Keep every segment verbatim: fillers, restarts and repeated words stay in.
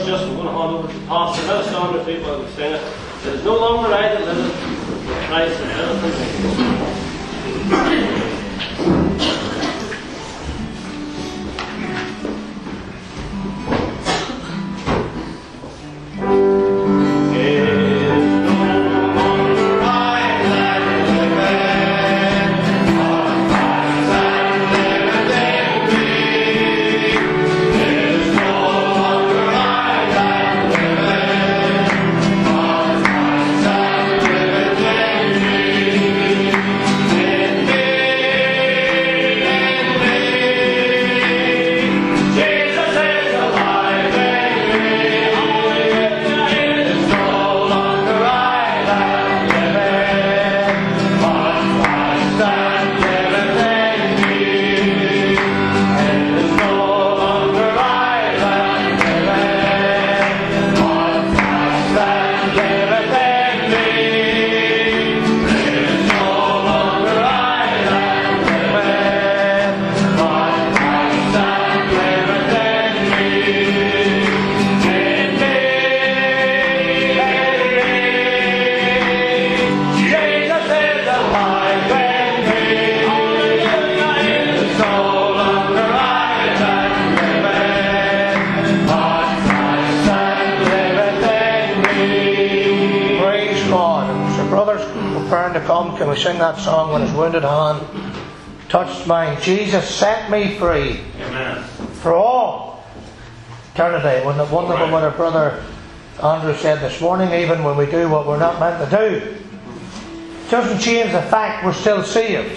verse just, I'm going to hand over to the pastor. Let us stand with people and sing it. It is no longer I that liveth, but Christ that liveth in me. Can we sing that song, when his wounded hand touched mine? Jesus set me free. Amen. For all eternity. Wasn't it wonderful what our brother Andrew said this morning? Even when we do what we're not meant to do, it doesn't change the fact we're still saved.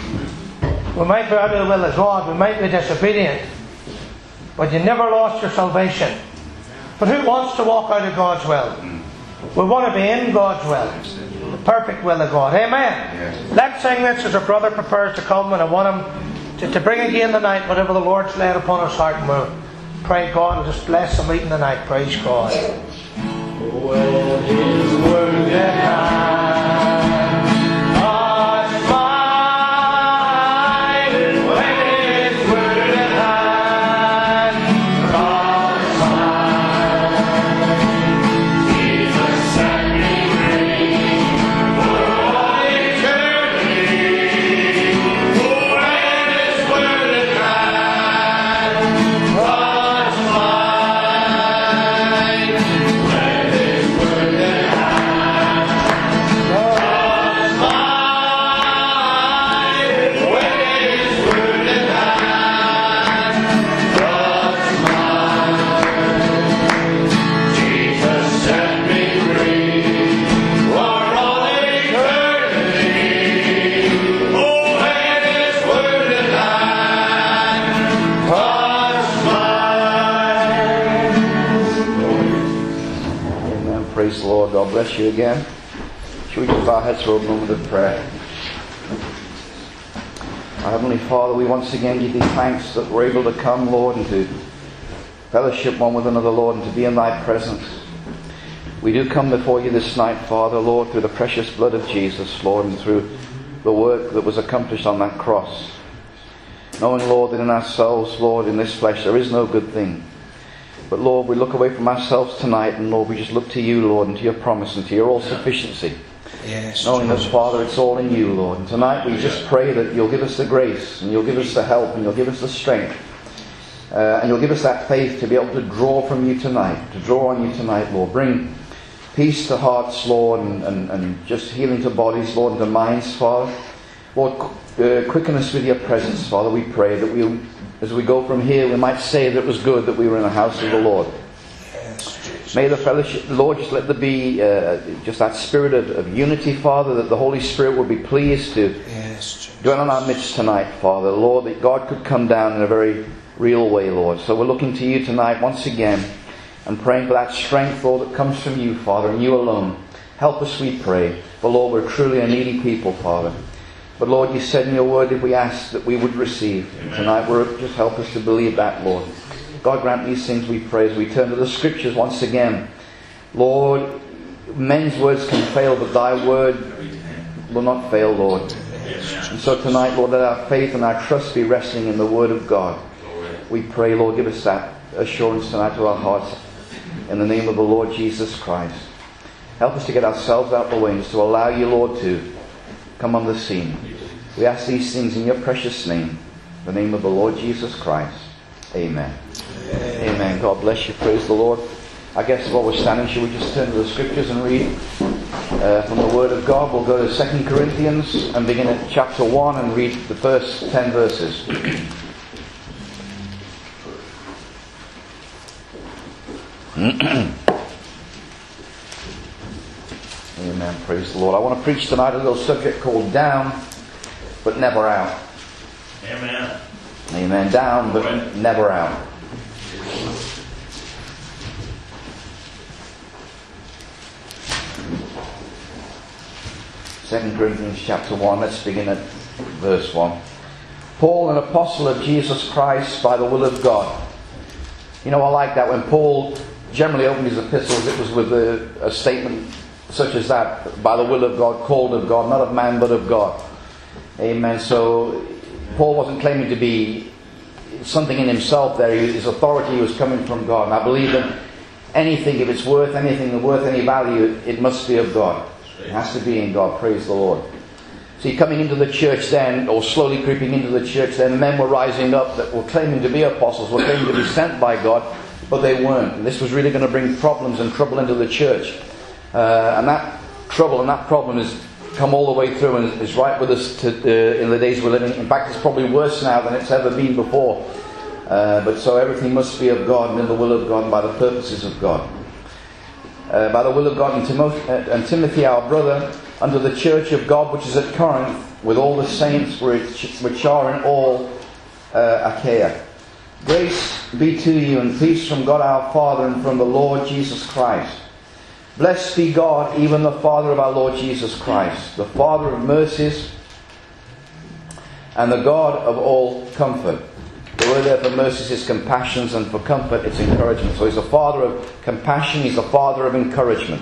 We might be out of the will of God, we might be disobedient, but you never lost your salvation. But who wants to walk out of God's will? We want to be in God's will. The perfect will of God. Amen. Yes. Let's sing this as our brother prepares to come, and I want him to, to bring again tonight whatever the Lord's laid upon his heart, and we'll pray God will just bless the meeting tonight. Praise God. When his word God bless you again. Shall we just bow our heads for a moment of prayer? Our Heavenly Father, we once again give Thee thanks that we're able to come, Lord, and to fellowship one with another, Lord, and to be in Thy presence. We do come before You this night, Father, Lord, through the precious blood of Jesus, Lord, and through the work that was accomplished on that cross. Knowing, Lord, that in ourselves, Lord, in this flesh, there is no good thing. But Lord, we look away from ourselves tonight, and Lord, we just look to You, Lord, and to Your promise and to Your all-sufficiency. Yes, knowing that, Father, it's all in You, Lord. And tonight we just pray that You'll give us the grace, and You'll give us the help, and You'll give us the strength, uh, and You'll give us that faith to be able to draw from You tonight, to draw on You tonight, Lord. Bring peace to hearts, Lord, and, and, and just healing to bodies, Lord, and to minds, Father. Lord, uh, quicken us with Your presence, Father, we pray that we, as we go from here, we might say that it was good that we were in the house of the Lord. May the fellowship, Lord, just let there be uh, just that spirit of, of unity, Father, that the Holy Spirit will be pleased to yes, dwell in our midst tonight, Father. Lord, that God could come down in a very real way, Lord. So we're looking to You tonight once again and praying for that strength, Lord, that comes from You, Father, and You alone. Help us, we pray. For, Lord, we're truly a needy people, Father. But, Lord, You said in Your word if we asked that we would receive. And tonight, we're, just help us to believe that, Lord. God, grant these things, we pray, as we turn to the Scriptures once again. Lord, men's words can fail, but Thy word will not fail, Lord. And so tonight, Lord, let our faith and our trust be resting in the Word of God. We pray, Lord, give us that assurance tonight to our hearts. in the name of the Lord Jesus Christ. Help us to get ourselves out of the way and to allow you, Lord, to come on the scene. We ask these things in your precious name, in the name of the Lord Jesus Christ. Amen. Amen. Amen. God bless you. Praise the Lord. I guess while we're standing, should we just turn to the scriptures and read uh, from the Word of God? We'll go to Second Corinthians and begin at chapter one and read the first ten verses. Amen. Praise the Lord. I want to preach tonight a little subject called down, but never out. Amen. Amen. Down, but Amen. Never out. Second Corinthians chapter one. Let's begin at verse one. Paul, an apostle of Jesus Christ by the will of God. You know, I like that. When Paul generally opened his epistles, it was with a, a statement such as that: by the will of God, called of God, not of man but of God. Amen. So Paul wasn't claiming to be something in himself there. His authority was coming from God. And I believe that anything, if it's worth anything, worth any value, it must be of God. It has to be in God. Praise the Lord. See, coming into the church then, or slowly creeping into the church then, men were rising up that were claiming to be apostles, were claiming to be sent by God, but they weren't. And this was really going to bring problems and trouble into the church. Uh, and that trouble and that problem has come all the way through and is right with us to, uh, in the days we're living. In fact, it's probably worse now than it's ever been before. Uh, but so everything must be of God and in the will of God and by the purposes of God. Uh, by the will of God, and, Timoth- uh, and Timothy our brother, unto the church of God which is at Corinth, with all the saints which, which are in all uh, Achaia. Grace be to you and peace from God our Father and from the Lord Jesus Christ. Blessed be God, even the Father of our Lord Jesus Christ, the Father of mercies and the God of all comfort. The word there for mercies is compassions, and for comfort it's encouragement. So he's a Father of compassion, he's a Father of encouragement.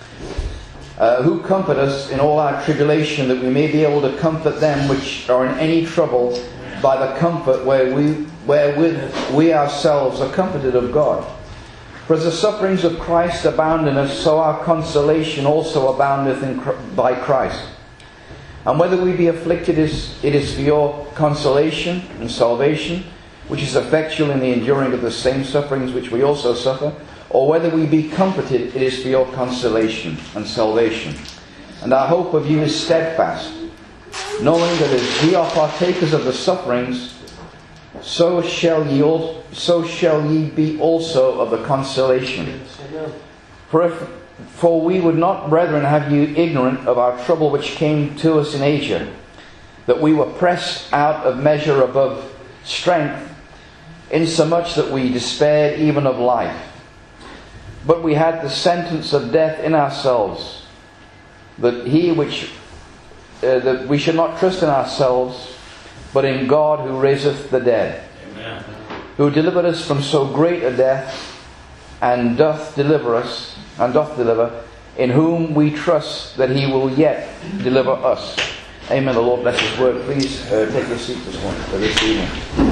Uh, who comfort us in all our tribulation, that we may be able to comfort them which are in any trouble by the comfort where we, wherewith we ourselves are comforted of God. For as the sufferings of Christ abound in us, so our consolation also aboundeth in, by Christ. And whether we be afflicted, is, it is for your consolation and salvation, which is effectual in the enduring of the same sufferings which we also suffer. Or whether we be comforted, it is for your consolation and salvation. And our hope of you is steadfast, knowing that as ye are partakers of the sufferings, so shall ye also, so shall ye be also of the consolation. For if, for we would not, brethren, have you ignorant of our trouble which came to us in Asia, that we were pressed out of measure above strength, insomuch that we despaired even of life. But we had the sentence of death in ourselves, that he which uh, that we should not trust in ourselves, but in God who raiseth the dead. Amen. Who delivered us from so great a death, and doth deliver us, and doth deliver, in whom we trust that he will yet deliver us. Amen. The Lord bless his word. Please uh, take your seat this morning, for this evening.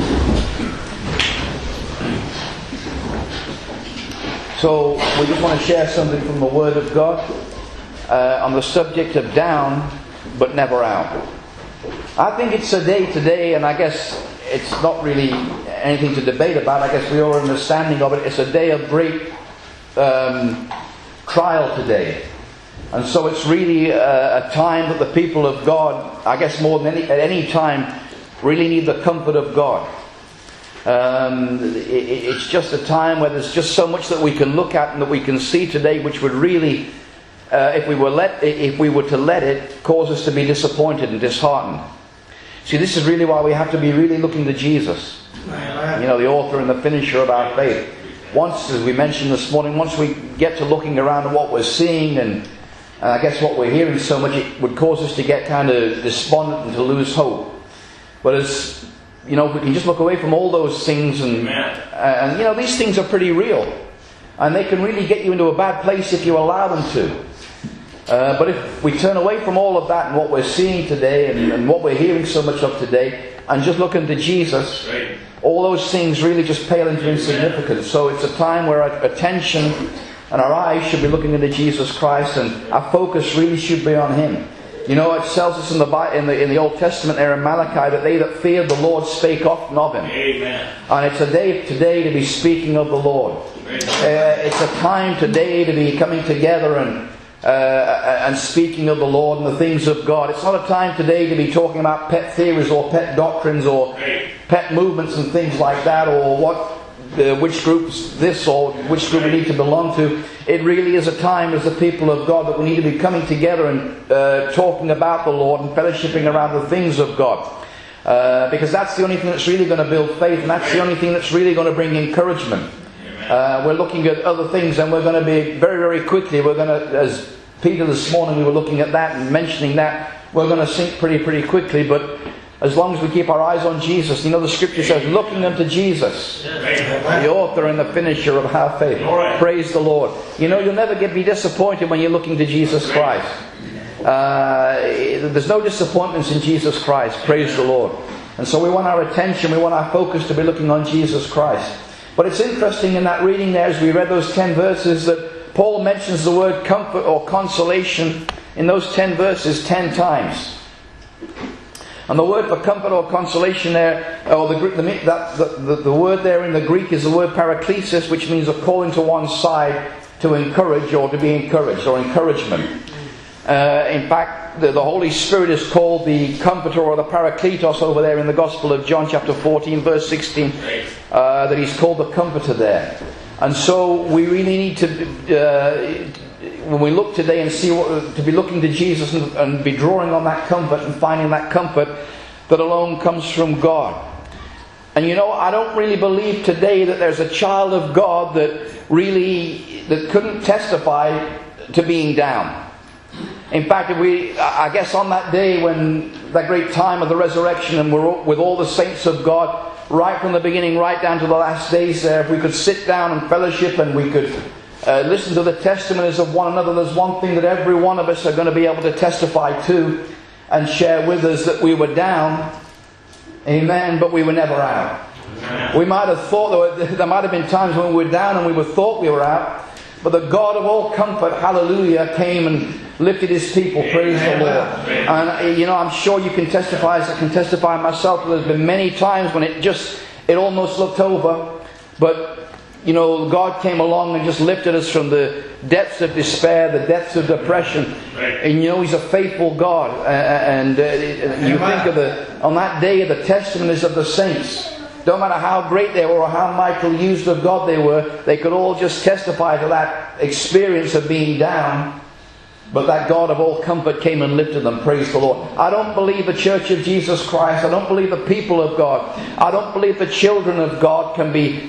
So we just want to share something from the Word of God uh, on the subject of down but never out. I think it's a day today, and I guess it's not really anything to debate about. I guess we are understanding of it. It's a day of great um, trial today. And so it's really a, a time that the people of God, I guess more than any, at any time, really need the comfort of God. Um, it, it's just a time where there's just so much that we can look at and that we can see today, which would really, uh, if we were let, if we were to let it, cause us to be disappointed and disheartened. See, this is really why we have to be really looking to Jesus, you know, the author and the finisher of our faith. Once, as we mentioned this morning, once we get to looking around at what we're seeing and, and I guess what we're hearing so much, it would cause us to get kind of despondent and to lose hope. But as you know, if we can just look away from all those things and, uh, and you know, these things are pretty real. And they can really get you into a bad place if you allow them to. Uh, but if we turn away from all of that and what we're seeing today and, and what we're hearing so much of today, and just look into Jesus, all those things really just pale into insignificance. So it's a time where our attention and our eyes should be looking into Jesus Christ, and our focus really should be on Him. You know, it tells us in the, in the in the Old Testament there in Malachi that they that feared the Lord spake often of Him. Amen. And it's a day today to be speaking of the Lord. Uh, it's a time today to be coming together and uh, and speaking of the Lord and the things of God. It's not a time today to be talking about pet theories or pet doctrines or pet movements and things like that, or what uh, which groups this or which group we need to belong to. It really is a time as the people of God that we need to be coming together and uh, talking about the Lord and fellowshipping around the things of God. Uh, because that's the only thing that's really going to build faith, and that's the only thing that's really going to bring encouragement. Uh, we're looking at other things, and we're going to be very, very quickly, we're going to, as Peter this morning, we were looking at that and mentioning that, we're going to sink pretty, pretty quickly. But as long as we keep our eyes on Jesus, you know the scripture says, looking unto Jesus, the author and the finisher of our faith. Praise the Lord. You know, you'll never get be disappointed when you're looking to Jesus Christ. Uh, there's no disappointments in Jesus Christ. Praise the Lord. And so we want our attention, we want our focus to be looking on Jesus Christ. But it's interesting in that reading there, as we read those ten verses, that Paul mentions the word comfort or consolation in those ten verses ten times. And the word for comfort or consolation there, or the, the, that, the, the, the word there in the Greek is the word paraklesis, which means a calling to one side to encourage or to be encouraged, or encouragement. Uh, in fact, the, the Holy Spirit is called the Comforter or the Parakletos over there in the Gospel of John chapter fourteen verse sixteen, uh, that He's called the Comforter there. And so we really need to, uh, when we look today and see what, to be looking to Jesus and, and be drawing on that comfort and finding that comfort that alone comes from God. And you know, I don't really believe today that there's a child of God that really, that couldn't testify to being down. In fact, if we, I guess on that day when that great time of the resurrection, and we're with all the saints of God, right from the beginning, right down to the last days there, if we could sit down and fellowship and we could uh, listen to the testimonies of one another, there's one thing that every one of us are going to be able to testify to and share with us, that we were down, amen, but we were never out. We might have thought, there, there might have been times when we were down and we were thought we were out, but the God of all comfort, hallelujah, came and lifted His people, praise the Lord. And you know, I'm sure you can testify, as I can testify myself, there's been many times when it just, it almost looked over, but you know, God came along and just lifted us from the depths of despair, the depths of depression. And you know, He's a faithful God. And uh, you think of the, on that day of the testimonies of the saints, no matter how great they were or how mightily used of God they were, they could all just testify to that experience of being down. But that God of all comfort came and lifted them. Praise the Lord. I don't believe the Church of Jesus Christ, I don't believe the people of God, I don't believe the children of God can be,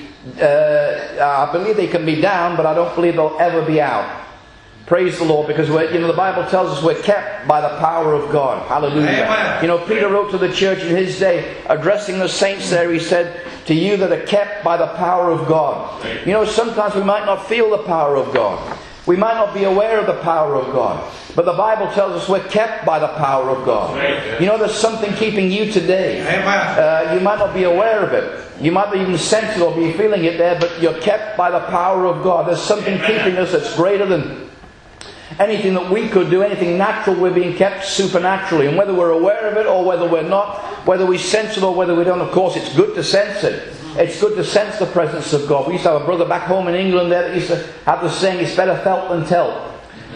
uh, I believe they can be down, but I don't believe they'll ever be out. Praise the Lord, because we're, you know, the Bible tells us we're kept by the power of God. Hallelujah. Amen. You know, Peter wrote to the church in his day, addressing the saints there, he said, to you that are kept by the power of God. You know, sometimes we might not feel the power of God. We might not be aware of the power of God. But the Bible tells us we're kept by the power of God. You know, there's something keeping you today. Uh, you might not be aware of it. You might not even sense it or be feeling it there, but you're kept by the power of God. There's something keeping us that's greater than anything that we could do, anything natural. We're being kept supernaturally. And whether we're aware of it or whether we're not, whether we sense it or whether we don't, of course, it's good to sense it. It's good to sense the presence of God. We used to have a brother back home in England there that used to have the saying, it's better felt than telt.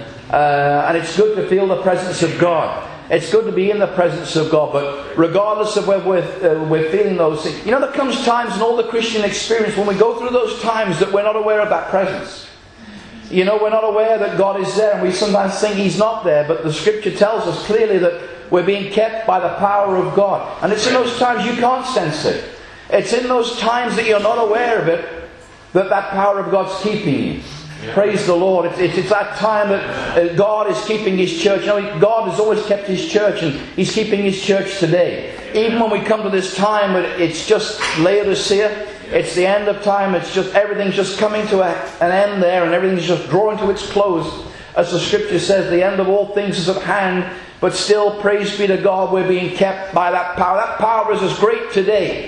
Uh, and it's good to feel the presence of God. It's good to be in the presence of God. But regardless of whether we're, uh, we're feeling those things, you know, there comes times in all the Christian experience when we go through those times that we're not aware of that presence. You know, we're not aware that God is there, and we sometimes think He's not there, but the Scripture tells us clearly that we're being kept by the power of God. And it's in those times you can't sense it. It's in those times that you're not aware of it that that power of God's keeping you. Yeah. Praise the Lord. It's, it's, it's that time that God is keeping His church. You know, God has always kept His church, and He's keeping His church today. Even when we come to this time, it's just Laodicea. It's the end of time. It's just everything's just coming to a, an end there, and everything's just drawing to its close. As the Scripture says, the end of all things is at hand. But still, praise be to God, we're being kept by that power. That power is as great today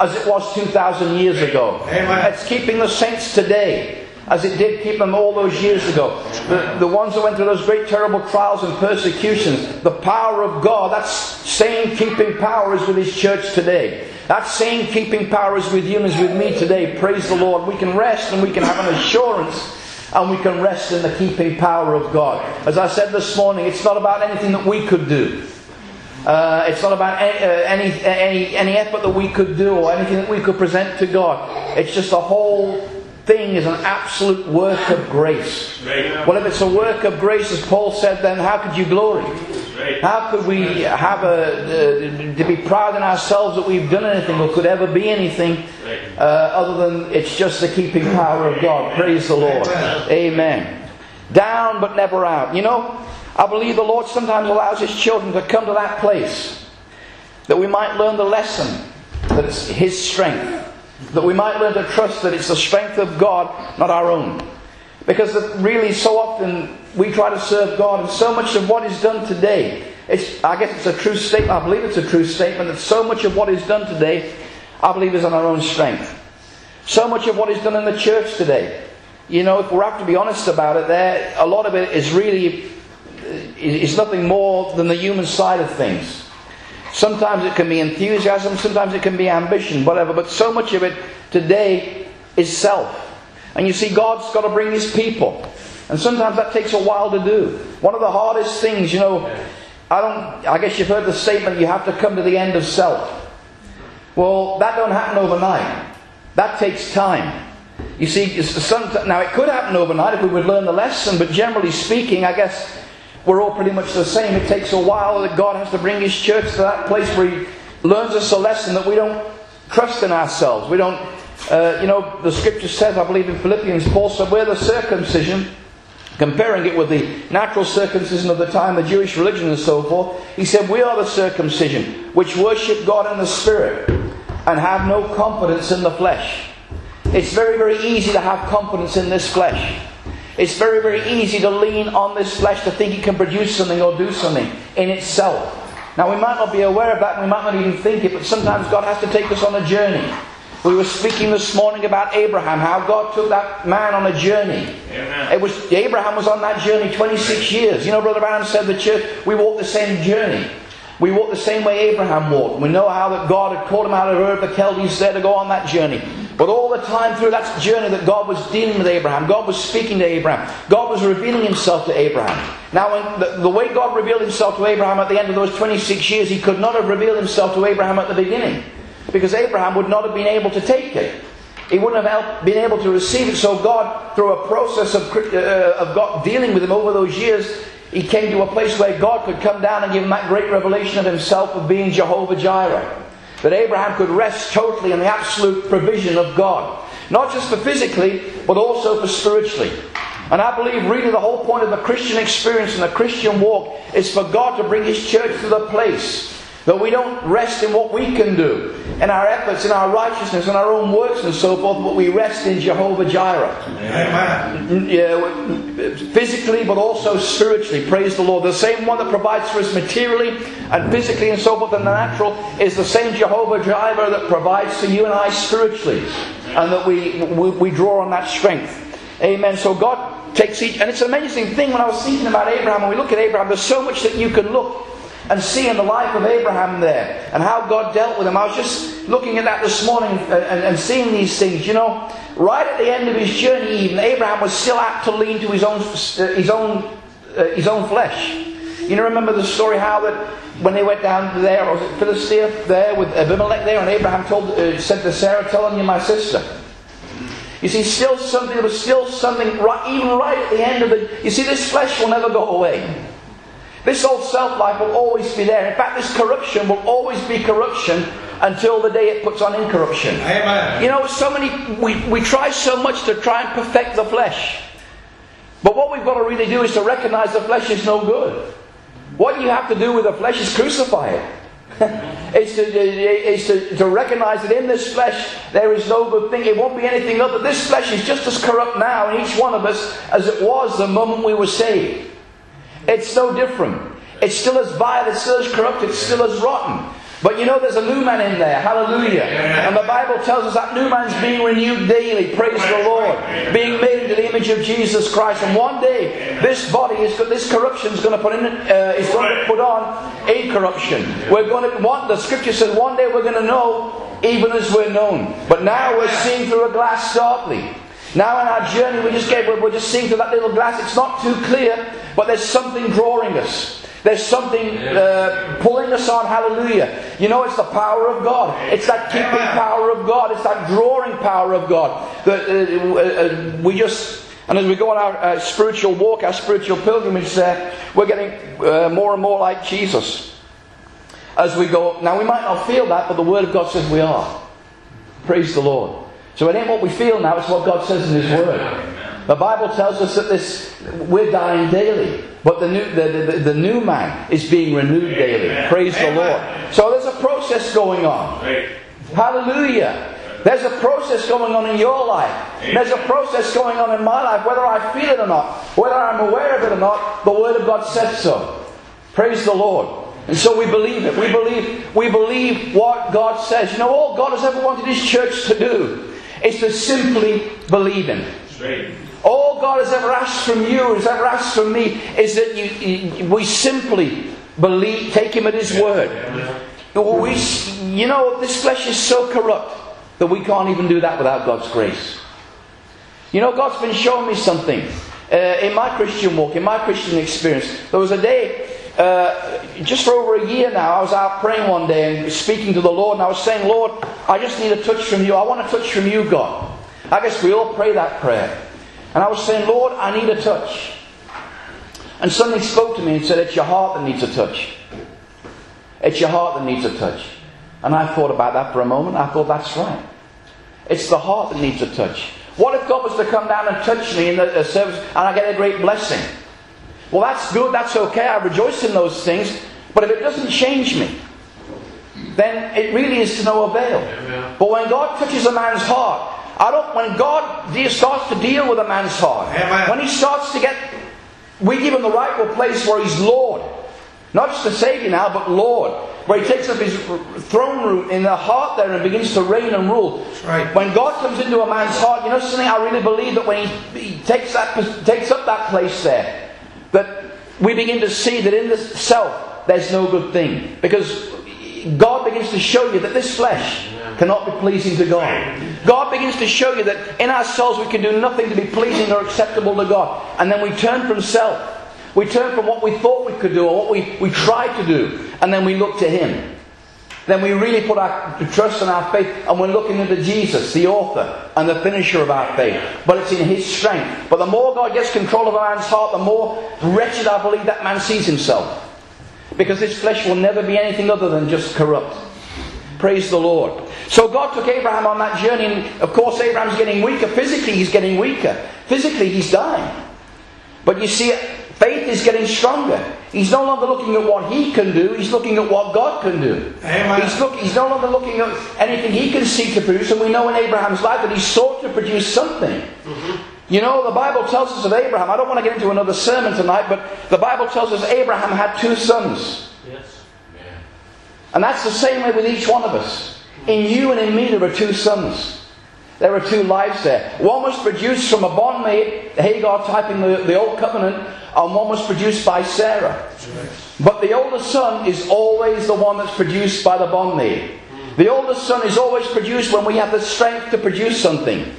as it was two thousand years ago. Amen. It's keeping the saints today as it did keep them all those years ago. The, the ones that went through those great terrible trials and persecutions, the power of God, that same keeping power is with His church today. That same keeping power is with you and is with me today. Praise the Lord. We can rest and we can have an assurance, and we can rest in the keeping power of God. As I said this morning, it's not about anything that we could do. Uh, it's not about any, uh, any any any effort that we could do or anything that we could present to God. It's just the whole thing is an absolute work of grace. Well, if it's a work of grace, as Paul said, then how could you glory? How could we have a uh, to be proud in ourselves that we've done anything or could ever be anything uh, other than it's just the keeping power of God? Praise the Lord. Amen. Down but never out. You know, I believe the Lord sometimes allows His children to come to that place that we might learn the lesson that it's His strength. That we might learn to trust that it's the strength of God, not our own. Because really so often we try to serve God, and so much of what is done today, it's, I guess it's a true statement, I believe it's a true statement, that so much of what is done today, I believe is on our own strength. So much of what is done in the church today, you know, if we have to be honest about it, there, a lot of it is really, is nothing more than the human side of things. Sometimes it can be enthusiasm, sometimes it can be ambition, whatever. But so much of it today is self. And you see, God's got to bring His people. And sometimes that takes a while to do. One of the hardest things, you know, I don't, I guess you've heard the statement, you have to come to the end of self. Well, that don't happen overnight. That takes time. You see, some, now it could happen overnight if we would learn the lesson, but generally speaking, I guess we're all pretty much the same. It takes a while that God has to bring His church to that place where He learns us a lesson that we don't trust in ourselves. We don't, uh, you know, the Scripture says, I believe in Philippians, Paul said, we're the circumcision, comparing it with the natural circumcision of the time, the Jewish religion and so forth. He said, we are the circumcision, which worship God in the Spirit, and have no confidence in the flesh. It's very, very easy to have confidence in this flesh. It's very, very easy to lean on this flesh to think it can produce something or do something in itself. Now, we might not be aware of that, and we might not even think it, but sometimes God has to take us on a journey. We were speaking this morning about Abraham, how God took that man on a journey. Amen. It was Abraham was on that journey twenty-six years. You know, Brother Branham said the church, we walked the same journey. We walked the same way Abraham walked. We know how that God had called him out of Ur of the Chaldees there to go on that journey. But all the time through that journey that God was dealing with Abraham, God was speaking to Abraham, God was revealing Himself to Abraham. Now, when the, the way God revealed Himself to Abraham at the end of those twenty-six years, He could not have revealed Himself to Abraham at the beginning, because Abraham would not have been able to take it. He wouldn't have helped, been able to receive it. So God, through a process of, uh, of God dealing with him over those years, He came to a place where God could come down and give him that great revelation of Himself of being Jehovah Jireh. That Abraham could rest totally in the absolute provision of God. Not just for physically, but also for spiritually. And I believe really the whole point of the Christian experience and the Christian walk is for God to bring His church to the place that we don't rest in what we can do, in our efforts, in our righteousness, in our own works and so forth, but we rest in Jehovah Jireh. Amen. Yeah, physically, but also spiritually. Praise the Lord. The same one that provides for us materially and physically and so forth in the natural is the same Jehovah Jireh that provides for you and I spiritually, and that we we, we draw on that strength. Amen. So God takes each, and it's an amazing thing when I was thinking about Abraham, when we look at Abraham, there's so much that you can look and see in the life of Abraham there, and how God dealt with him. I was just looking at that this morning and, and, and seeing these things. You know, right at the end of his journey, even Abraham was still apt to lean to his own, uh, his own, uh, his own flesh. You know, remember the story how that when they went down there, or was it Philistia there with Abimelech there, and Abraham told, uh, said to Sarah, "Tell him you're my sister." You see, still something. There was still something, right, even right at the end of the. You see, this flesh will never go away. This old self-life will always be there. In fact, this corruption will always be corruption until the day it puts on incorruption. Amen. You know, so many we, we try so much to try and perfect the flesh. But what we've got to really do is to recognize the flesh is no good. What you have to do with the flesh is crucify it. It's, to, it's to, to recognize that in this flesh there is no good thing. It won't be anything other. This flesh is just as corrupt now in each one of us as it was the moment we were saved. It's no different. It's still as vile, it's still as corrupt, it's still as rotten. But you know there's a new man in there. Hallelujah. And the Bible tells us that new man's being renewed daily. Praise the Lord. Being made into the image of Jesus Christ. And one day this body, is this corruption is going to put in, uh, is going to put on incorruption. We're going to want, the scripture says one day we're going to know even as we're known. But now we're seeing through a glass darkly. Now in our journey we just get, we're just seeing through that little glass. It's not too clear, but there's something drawing us. There's something uh, pulling us on. Hallelujah. You know, it's the power of God. It's that keeping power of God. It's that drawing power of God. That uh, uh, we just, and as we go on our uh, spiritual walk, our spiritual pilgrimage there, we're getting uh, more and more like Jesus. As we go, now we might not feel that, but the Word of God says we are. Praise the Lord. So it ain't what we feel now, it's what God says in His Word. The Bible tells us that this we're dying daily, but the new the, the, the new man is being renewed daily. Praise the Lord. So there's a process going on. Hallelujah. There's a process going on in your life. There's a process going on in my life, whether I feel it or not, whether I'm aware of it or not. The Word of God says so. Praise the Lord. And so we believe it. We believe we believe what God says. You know, all God has ever wanted His church to do is to simply believe Him. All God has ever asked from you, has ever asked from me, is that you, you, we simply believe, take Him at His word. We, you know, this flesh is so corrupt that we can't even do that without God's grace. You know, God's been showing me something uh, in my Christian walk, in my Christian experience. There was a day, uh, just for over a year now, I was out praying one day and speaking to the Lord, and I was saying, Lord, I just need a touch from you. I want a touch from you, God. I guess we all pray that prayer. And I was saying, Lord, I need a touch. And something spoke to me and said, it's your heart that needs a touch. It's your heart that needs a touch. And I thought about that for a moment. I thought, that's right. It's the heart that needs a touch. What if God was to come down and touch me in the, the service and I get a great blessing? Well, that's good. That's okay. I rejoice in those things. But if it doesn't change me, then it really is to no avail. Amen. But when God touches a man's heart, I don't, when God starts to deal with a man's heart, Amen. When He starts to get, we give Him the rightful place where He's Lord. Not just the Saviour now, but Lord. Where He takes up His throne room in the heart there and begins to reign and rule. That's right. When God comes into a man's heart, you know something, I really believe that when He, he takes, that, takes up that place there, that we begin to see that in the self there's no good thing. Because God begins to show you that this flesh cannot be pleasing to God. God begins to show you that in ourselves we can do nothing to be pleasing or acceptable to God. And then we turn from self. We turn from what we thought we could do or what we, we tried to do. And then we look to Him. Then we really put our trust and our faith, and we're looking into Jesus, the author and the finisher of our faith. But it's in His strength. But the more God gets control of a man's heart, the more wretched I believe that man sees himself. Because this flesh will never be anything other than just corrupt. Praise the Lord. So God took Abraham on that journey, and of course Abraham's getting weaker. Physically he's getting weaker. Physically he's dying. But you see, faith is getting stronger. He's no longer looking at what he can do, he's looking at what God can do. Amen. He's, look, he's no longer looking at anything he can seek to produce, and we know in Abraham's life that he sought to produce something. Mm-hmm. You know, the Bible tells us of Abraham, I don't want to get into another sermon tonight, but the Bible tells us Abraham had two sons. Yes. Yeah. And that's the same way with each one of us. In you and in me there are two sons. There are two lives there. One was produced from a bondmaid, Hagar typing the, the Old Covenant, and one was produced by Sarah. Yes. But the oldest son is always the one that's produced by the bondmaid. The oldest son is always produced when we have the strength to produce something.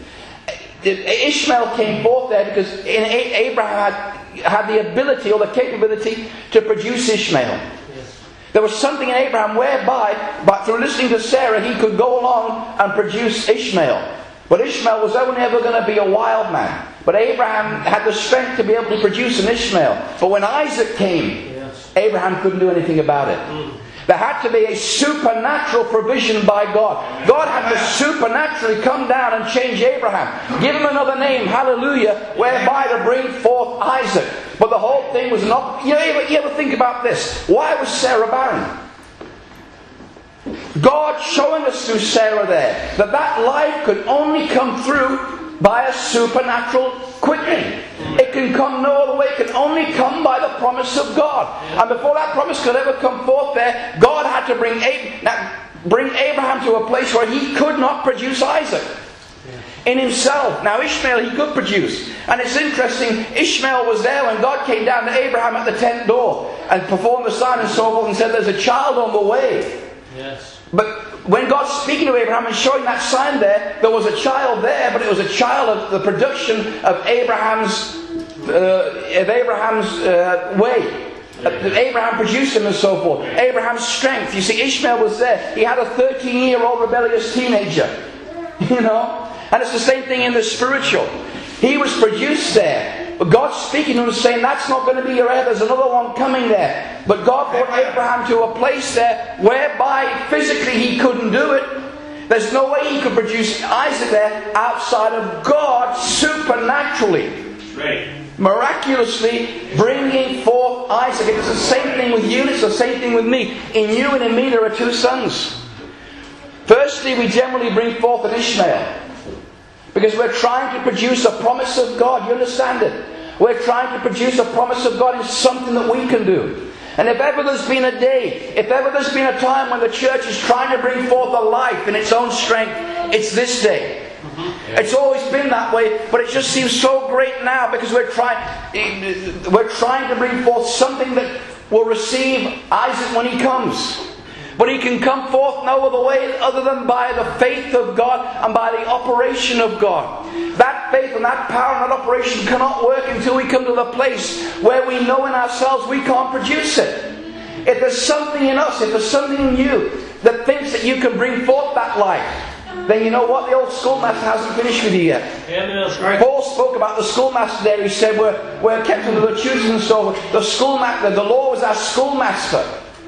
Ishmael came forth there because Abraham had, had the ability or the capability to produce Ishmael. Yes. There was something in Abraham whereby, but through listening to Sarah, he could go along and produce Ishmael. But Ishmael was only ever going to be a wild man. But Abraham had the strength to be able to produce an Ishmael. But when Isaac came, yes, Abraham couldn't do anything about it. Mm. There had to be a supernatural provision by God. God had to supernaturally come down and change Abraham. Give him another name, hallelujah, whereby to bring forth Isaac. But the whole thing was not... You ever, you ever think about this? Why was Sarah barren? God showing us through Sarah there that that life could only come through by a supernatural quickening. It can come no other way. It can only come by the promise of God. And before that promise could ever come forth there, God had to bring, Ab- now, bring Abraham to a place where he could not produce Isaac in himself. Now Ishmael he could produce. And it's interesting, Ishmael was there when God came down to Abraham at the tent door and performed the sign and so forth and said, there's a child on the way. Yes. But when God's speaking to Abraham and showing that sign there, there was a child there, but it was a child of the production of Abraham's uh, of Abraham's uh, way. Uh, Abraham produced him and so forth. Abraham's strength. You see, Ishmael was there. He had a thirteen-year-old rebellious teenager. You know? And it's the same thing in the spiritual. He was produced there. But God's speaking to him saying, that's not going to be your heir. There's another one coming there. But God brought Abraham to a place there whereby physically he couldn't do it. There's no way he could produce Isaac there outside of God supernaturally. Right. Miraculously bringing forth Isaac. It's the same thing with you. It's the same thing with me. In you and in me there are two sons. Firstly, we generally bring forth an Ishmael. Because we're trying to produce a promise of God. You understand it? We're trying to produce a promise of God in something that we can do. And if ever there's been a day, if ever there's been a time when the church is trying to bring forth a life in its own strength, it's this day. Mm-hmm. It's always been that way, but it just seems so great now because we're trying, we're trying to bring forth something that will receive Isaac when he comes. But he can come forth no other way other than by the faith of God and by the operation of God. That faith and that power and that operation cannot work until we come to the place where we know in ourselves we can't produce it. If there's something in us, if there's something in you that thinks that you can bring forth that life, then you know what? The old schoolmaster hasn't finished with you yet. Yeah, Paul spoke about the schoolmaster there. He said we're, we're kept under the tutors and so forth. The schoolmaster, the law was our schoolmaster.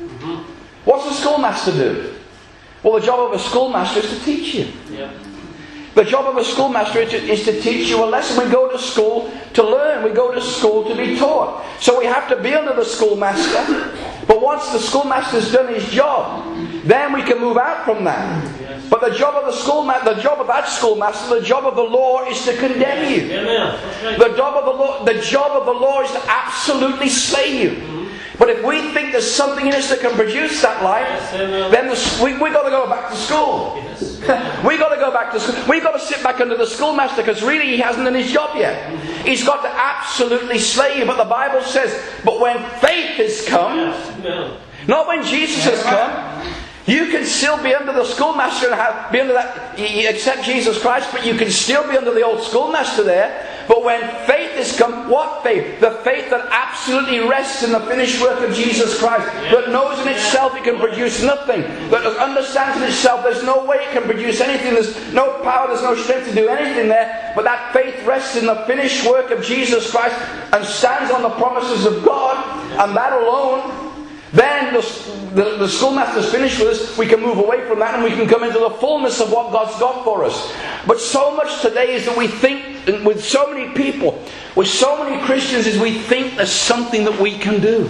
What's a schoolmaster do? Well, the job of a schoolmaster is to teach you. Yeah. The job of a schoolmaster is to, is to teach you a lesson. We go to school to learn. We go to school to be taught. So we have to be under the schoolmaster. But once the schoolmaster's done his job, then we can move out from that. Yes. But the job of the schoolmaster, the job of that schoolmaster, the job of the law is to condemn you. Amen. The job of the law, the job of the law is to absolutely slay you. Mm-hmm. But if we think there's something in us that can produce that life, yes, then the, we we got to go back to school. Yes. we got to go back to school. We got to sit back under the schoolmaster because really he hasn't done his job yet. Mm-hmm. He's got to absolutely slay you. But the Bible says, but when faith has come, yes. no. not when Jesus has come. You can still be under the schoolmaster and have, be under that, you accept Jesus Christ, but you can still be under the old schoolmaster there. But when faith has come, what faith? The faith that absolutely rests in the finished work of Jesus Christ. That knows in itself it can produce nothing. That understands in itself there's no way it can produce anything. There's no power, there's no strength to do anything there. But that faith rests in the finished work of Jesus Christ and stands on the promises of God. And that alone, then the, the, the schoolmaster's finished with us. We can move away from that and we can come into the fullness of what God's got for us. But so much today is that we think, with so many people, with so many Christians, is we think there's something that we can do.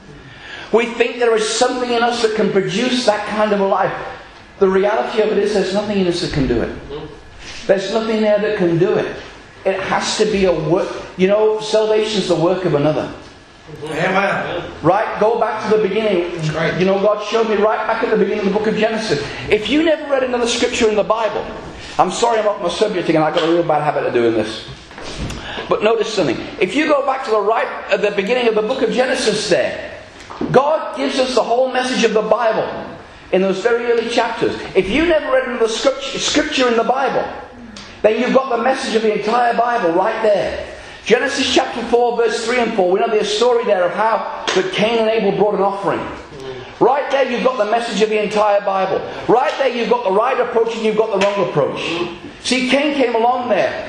We think there is something in us that can produce that kind of a life. The reality of it is there's nothing in us that can do it. There's nothing there that can do it. It has to be a work. You know, salvation's the work of another. Amen. Right? Go back to the beginning. Right. You know, God showed me right back at the beginning of the book of Genesis. If you never read another scripture in the Bible, I'm sorry I'm off my subject again. I've got a real bad habit of doing this. But notice something. If you go back to the right at the beginning of the book of Genesis there, God gives us the whole message of the Bible in those very early chapters. If you never read another scripture, scripture in the Bible, then you've got the message of the entire Bible right there. Genesis chapter four, verse three and four. We know the story there of how that Cain and Abel brought an offering. Right there you've got the message of the entire Bible. Right there you've got the right approach and you've got the wrong approach. See, Cain came along there.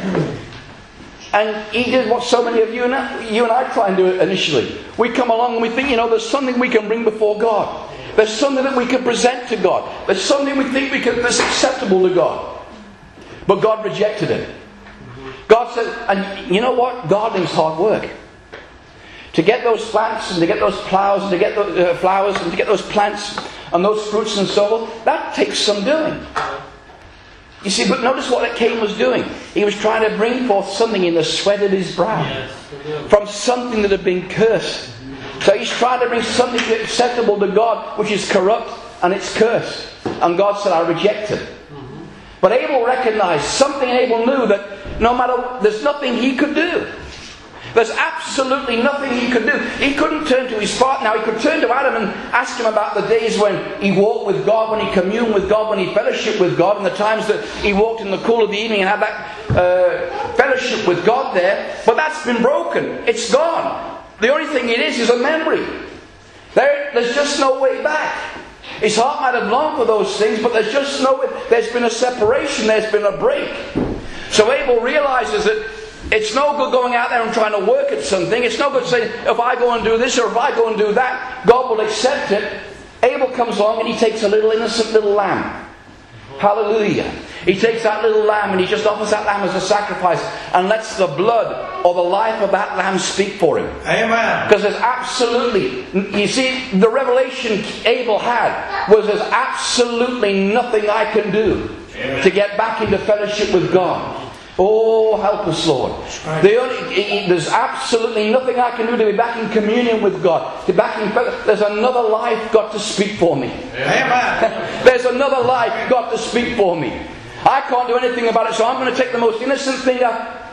And he did what so many of you and I, you and I try and do it initially. We come along and we think, you know, there's something we can bring before God. There's something that we can present to God. There's something we think we can, that's acceptable to God. But God rejected it. God said, and you know what? Gardening's hard work. To get those plants and to get those flowers and to get those uh, flowers and to get those plants and those fruits and so on, that takes some doing. You see, but notice what Cain was doing. He was trying to bring forth something in the sweat of his brow. From something that had been cursed. So he's trying to bring something acceptable to God, which is corrupt and it's cursed. And God said, I reject it. But Abel recognized something. Abel knew that no matter, there's nothing he could do. There's absolutely nothing he could do. He couldn't turn to his father. Now he could turn to Adam and ask him about the days when he walked with God, when he communed with God, when he fellowshiped with God, and the times that he walked in the cool of the evening and had that uh, fellowship with God there. But that's been broken. It's gone. The only thing it is is a memory. There, there's just no way back. His heart might have longed for those things, but there's just no way. There's been a separation. There's been a break. So Abel realizes that it's no good going out there and trying to work at something. It's no good saying, if I go and do this or if I go and do that, God will accept it. Abel comes along and he takes a little innocent little lamb. Hallelujah. He takes that little lamb and he just offers that lamb as a sacrifice and lets the blood or the life of that lamb speak for him. Amen. Because there's absolutely, you see, the revelation Abel had was there's absolutely nothing I can do Amen. To get back into fellowship with God. Oh, help us, Lord. The only, there's absolutely nothing I can do to be back in communion with God. To back in, there's another life got to speak for me. Amen. There's another life got to speak for me. I can't do anything about it, so I'm going to take the most innocent thing I,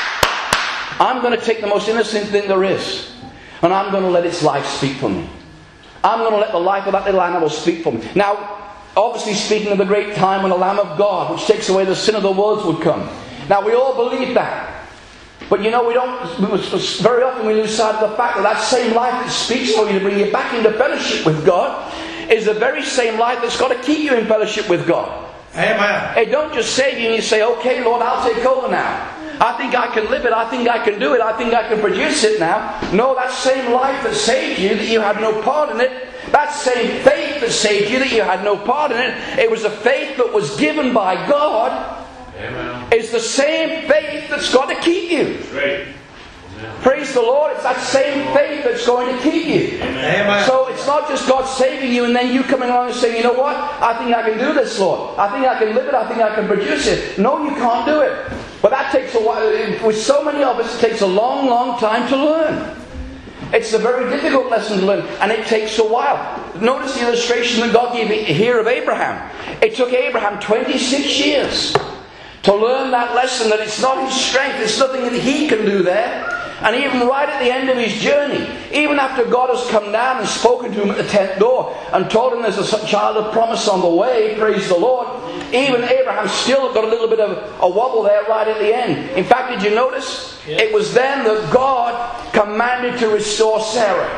I'm going to take the most innocent thing there is, and I'm going to let its life speak for me. I'm going to let the life of that little animal speak for me. Now, obviously speaking of the great time when the Lamb of God, which takes away the sin of the world, would come. Now we all believe that. But you know, we don't, very often we lose sight of the fact that that same life that speaks for you to bring you back into fellowship with God is the very same life that's got to keep you in fellowship with God. Amen. It don't just save you and you say, okay Lord, I'll take over now. I think I can live it, I think I can do it, I think I can produce it now. No, that same life that saved you, that you had no part in it, that same faith that saved you, that you had no part in it, it was a faith that was given by God. Amen. It's the same faith that's got to keep you. Right. Praise the Lord. It's that same faith that's going to keep you. Amen. So it's not just God saving you and then you coming along and saying, you know what? I think I can do this, Lord. I think I can live it. I think I can produce it. No, you can't do it. But that takes a while. With so many of us, it takes a long, long time to learn. It's a very difficult lesson to learn, and it takes a while. Notice the illustration that God gave here of Abraham. It took Abraham twenty-six years to learn that lesson, that it's not his strength, it's nothing that he can do there. And even right at the end of his journey, even after God has come down and spoken to him at the tent door and told him there's a child of promise on the way, praise the Lord, even Abraham still got a little bit of a wobble there right at the end. In fact, did you notice? Yeah. It was then that God commanded to restore Sarah.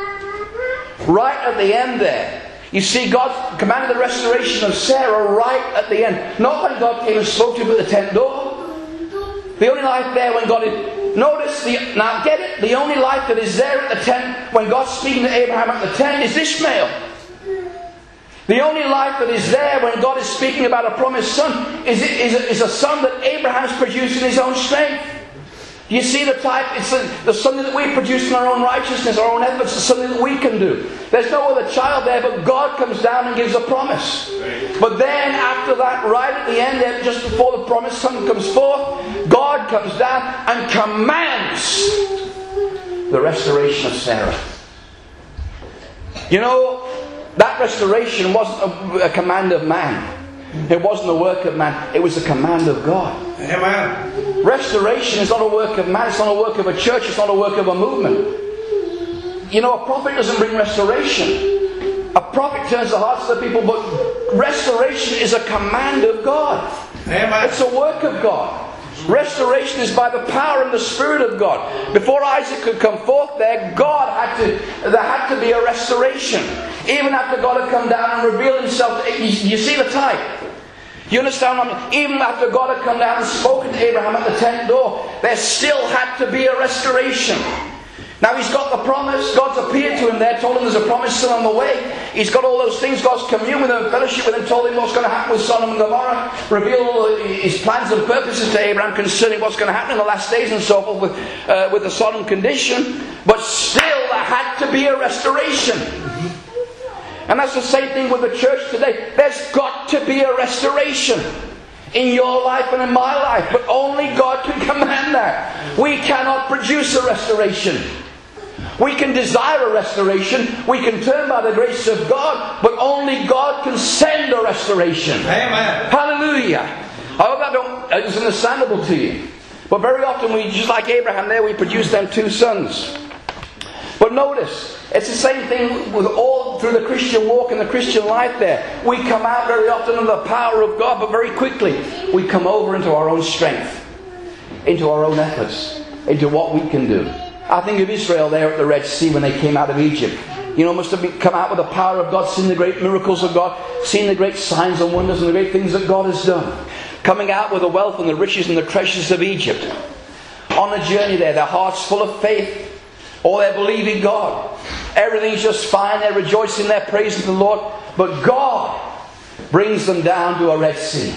Right at the end there. You see, God commanded the restoration of Sarah right at the end. Not when God came and spoke to him at the tent door. The only life there when God had... Notice, the, now get it, the only life that is there at the tent when God's speaking to Abraham at the tent is Ishmael. The only life that is there when God is speaking about a promised son is, is, is a son that Abraham's produced in his own strength. You see the type, it's the something that we produce in our own righteousness, our own efforts, it's something that we can do. There's no other child there, but God comes down and gives a promise. But then after that, right at the end, just before the promised son comes forth, God comes down and commands the restoration of Sarah. You know, that restoration wasn't a, a command of man. It wasn't a work of man. It was a command of God. Amen. Restoration is not a work of man. It's not a work of a church. It's not a work of a movement. You know, a prophet doesn't bring restoration. A prophet turns the hearts of the people, but restoration is a command of God. Amen. It's a work of God. Restoration is by the power and the Spirit of God. Before Isaac could come forth there, God had to, there had to be a restoration. Even after God had come down and revealed himself. You, you see the type? You understand what I mean? Even after God had come down and spoken to Abraham at the tent door, there still had to be a restoration. Now he's got the promise. God's appeared to him there, told him there's a promise still on the way. He's got all those things. God's communed with him, fellowship with him, told him what's going to happen with Sodom and Gomorrah, revealed all his plans and purposes to Abraham concerning what's going to happen in the last days and so forth with, uh, with the Sodom condition. But still there had to be a restoration. And that's the same thing with the church today. There's got to be a restoration. in your life and in my life. But only God can command that. We cannot produce a restoration. We can desire a restoration. We can turn by the grace of God. But only God can send a restoration. Amen. Hallelujah. I hope that don't, it's understandable to you. But very often we, just like Abraham there, we produce them two sons. But notice, it's the same thing with all through the Christian walk and the Christian life there. We come out very often in the power of God, but very quickly we come over into our own strength, into our own efforts, into what we can do. I think of Israel there at the Red Sea when they came out of Egypt. You know, must have been, come out with the power of God, seen the great miracles of God, seen the great signs and wonders and the great things that God has done. Coming out with the wealth and the riches and the treasures of Egypt. On the journey there, their hearts full of faith. Or they're believing God. Everything's just fine. They're rejoicing. They're praising the Lord. But God brings them down to a Red Sea.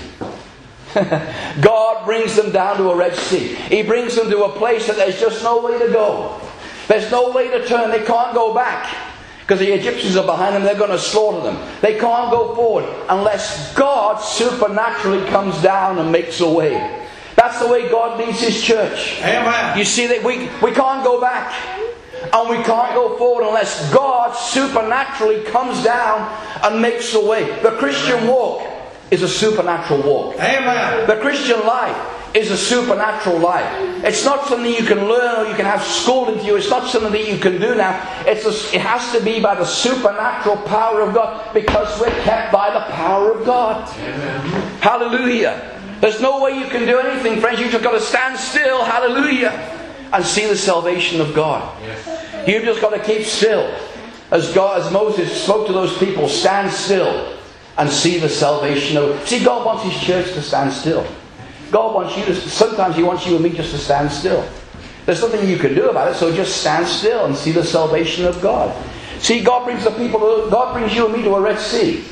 God brings them down to a Red Sea. He brings them to a place that there's just no way to go. There's no way to turn. They can't go back. Because the Egyptians are behind them. They're going to slaughter them. They can't go forward unless God supernaturally comes down and makes a way. That's the way God leads His church. Amen. You see that we, we can't go back. And we can't go forward unless God supernaturally comes down and makes a way. The Christian walk is a supernatural walk. Amen. The Christian life is a supernatural life. It's not something you can learn or you can have schooled into you. It's not something that you can do now. It's a, it has to be by the supernatural power of God, because we're kept by the power of God. Amen. Hallelujah. There's no way you can do anything, friends. You've just got to stand still. Hallelujah. And see the salvation of God. Yes. You've just got to keep still. As God, as Moses spoke to those people, stand still and see the salvation of... See, God wants His church to stand still. God wants you to... Sometimes He wants you and me just to stand still. There's nothing you can do about it, so just stand still and see the salvation of God. See, God brings the people... To, God brings you and me to a Red Sea.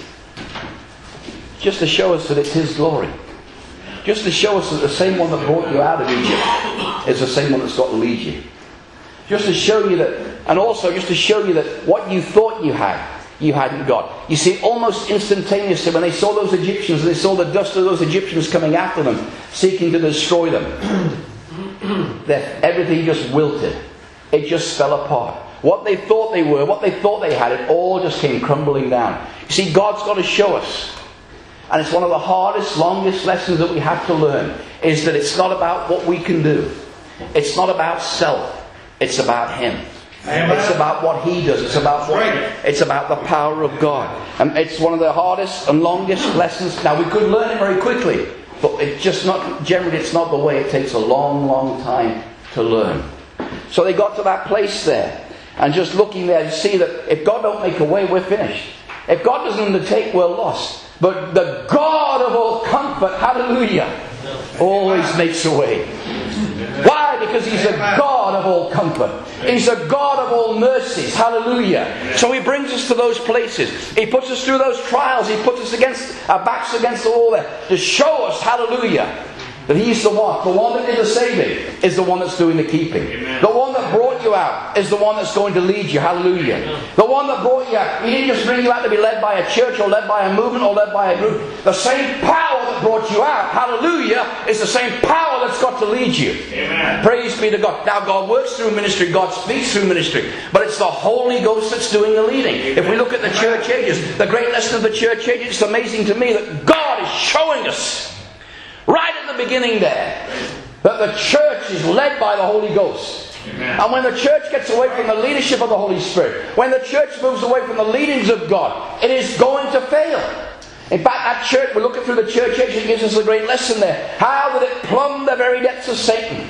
Just to show us that it's His glory. Just to show us that the same one that brought you out of Egypt is the same one that's got to lead you. Just to show you that, and also just to show you that what you thought you had, you hadn't got. You see, almost instantaneously when they saw those Egyptians, they saw the dust of those Egyptians coming after them, seeking to destroy them. That everything just wilted. It just fell apart. What they thought they were, what they thought they had, it all just came crumbling down. You see, God's got to show us. And it's one of the hardest, longest lessons that we have to learn, is that it's not about what we can do. It's not about self. It's about Him. Amen. It's about what He does. It's about what, it's about the power of God. And it's one of the hardest and longest lessons. Now, we could learn it very quickly, but it's just not, generally it's not the way. It takes a long, long time to learn. So they got to that place there. And just looking there to see that if God don't make a way, we're finished. If God doesn't undertake, we're lost. But the God of all comfort, hallelujah, always makes a way. Why? Because He's a God of all comfort. He's a God of all mercies. Hallelujah. So He brings us to those places. He puts us through those trials. He puts us against our backs against the wall there to show us, hallelujah, that He's the one. The one that did the saving is the one that's doing the keeping. Amen. The one that brought you out is the one that's going to lead you. Hallelujah. Amen. The one that brought you out, He didn't just bring you out to be led by a church or led by a movement or led by a group. The same power that brought you out, hallelujah, is the same power that's got to lead you. Amen. Praise be to God. Now, God works through ministry. God speaks through ministry. But it's the Holy Ghost that's doing the leading. Amen. If we look at the church ages, the great lesson of the church ages, it's amazing to me that God is showing us right at the beginning there that the church is led by the Holy Ghost. Amen. And when the church gets away from the leadership of the Holy Spirit, when the church moves away from the leadings of God, it is going to fail. In fact, that church, we're looking through the church age, it gives us a great lesson there. How did it plumb the very depths of Satan?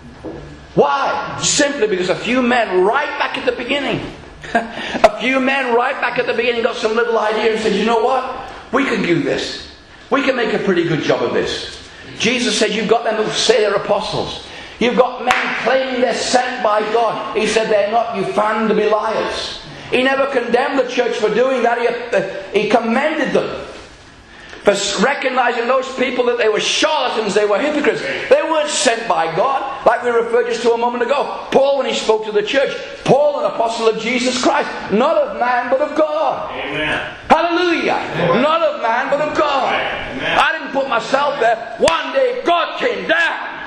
Why? Simply because a few men right back at the beginning, a few men right back at the beginning got some little idea and said, you know what? We can do this. We can make a pretty good job of this. Jesus said, you've got them who say they're apostles. You've got men claiming they're sent by God. He said they're not. You found to be liars. He never condemned the church for doing that. He, uh, he commended them for recognizing those people that they were charlatans, they were hypocrites. They weren't sent by God, like we referred just to a moment ago. Paul, when he spoke to the church, Paul, an apostle of Jesus Christ, not of man but of God. Amen. Hallelujah. Amen. Not of man but of God. Amen. I didn't didn't put myself there. One day God came down.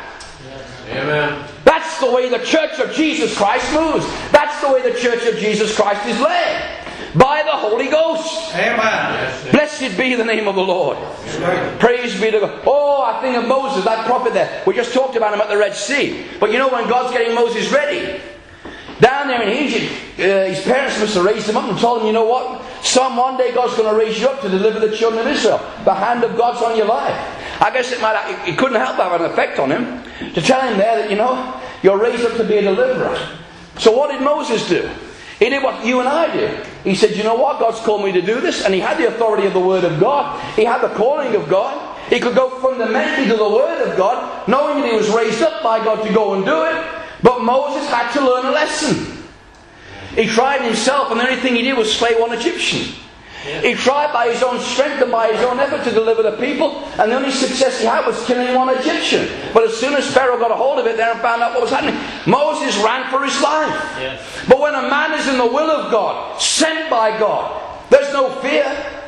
Amen. That's the way the Church of Jesus Christ moves. That's the way the Church of Jesus Christ is led. By the Holy Ghost. Amen. Blessed be the name of the Lord. Right. Praise be to God. Oh, I think of Moses, that prophet there. We just talked about him at the Red Sea. But you know, when God's getting Moses ready, down there in Egypt, uh, his parents must have raised him up and told him, you know what? Son, one day God's going to raise you up to deliver the children of Israel. The hand of God's on your life. I guess it might. It couldn't help but have an effect on him to tell him there that, you know, you're raised up to be a deliverer. So what did Moses do? He did what you and I do. He said, you know what? God's called me to do this. And he had the authority of the Word of God. He had the calling of God. He could go fundamentally to the Word of God, knowing that he was raised up by God to go and do it. But Moses had to learn a lesson. He tried himself, and the only thing he did was slay one Egyptian. He tried by his own strength and by his own effort to deliver the people, and the only success he had was killing one Egyptian. But as soon as Pharaoh got a hold of it there and found out what was happening, Moses ran for his life. Yes. But when a man is in the will of God, sent by God, there's no fear.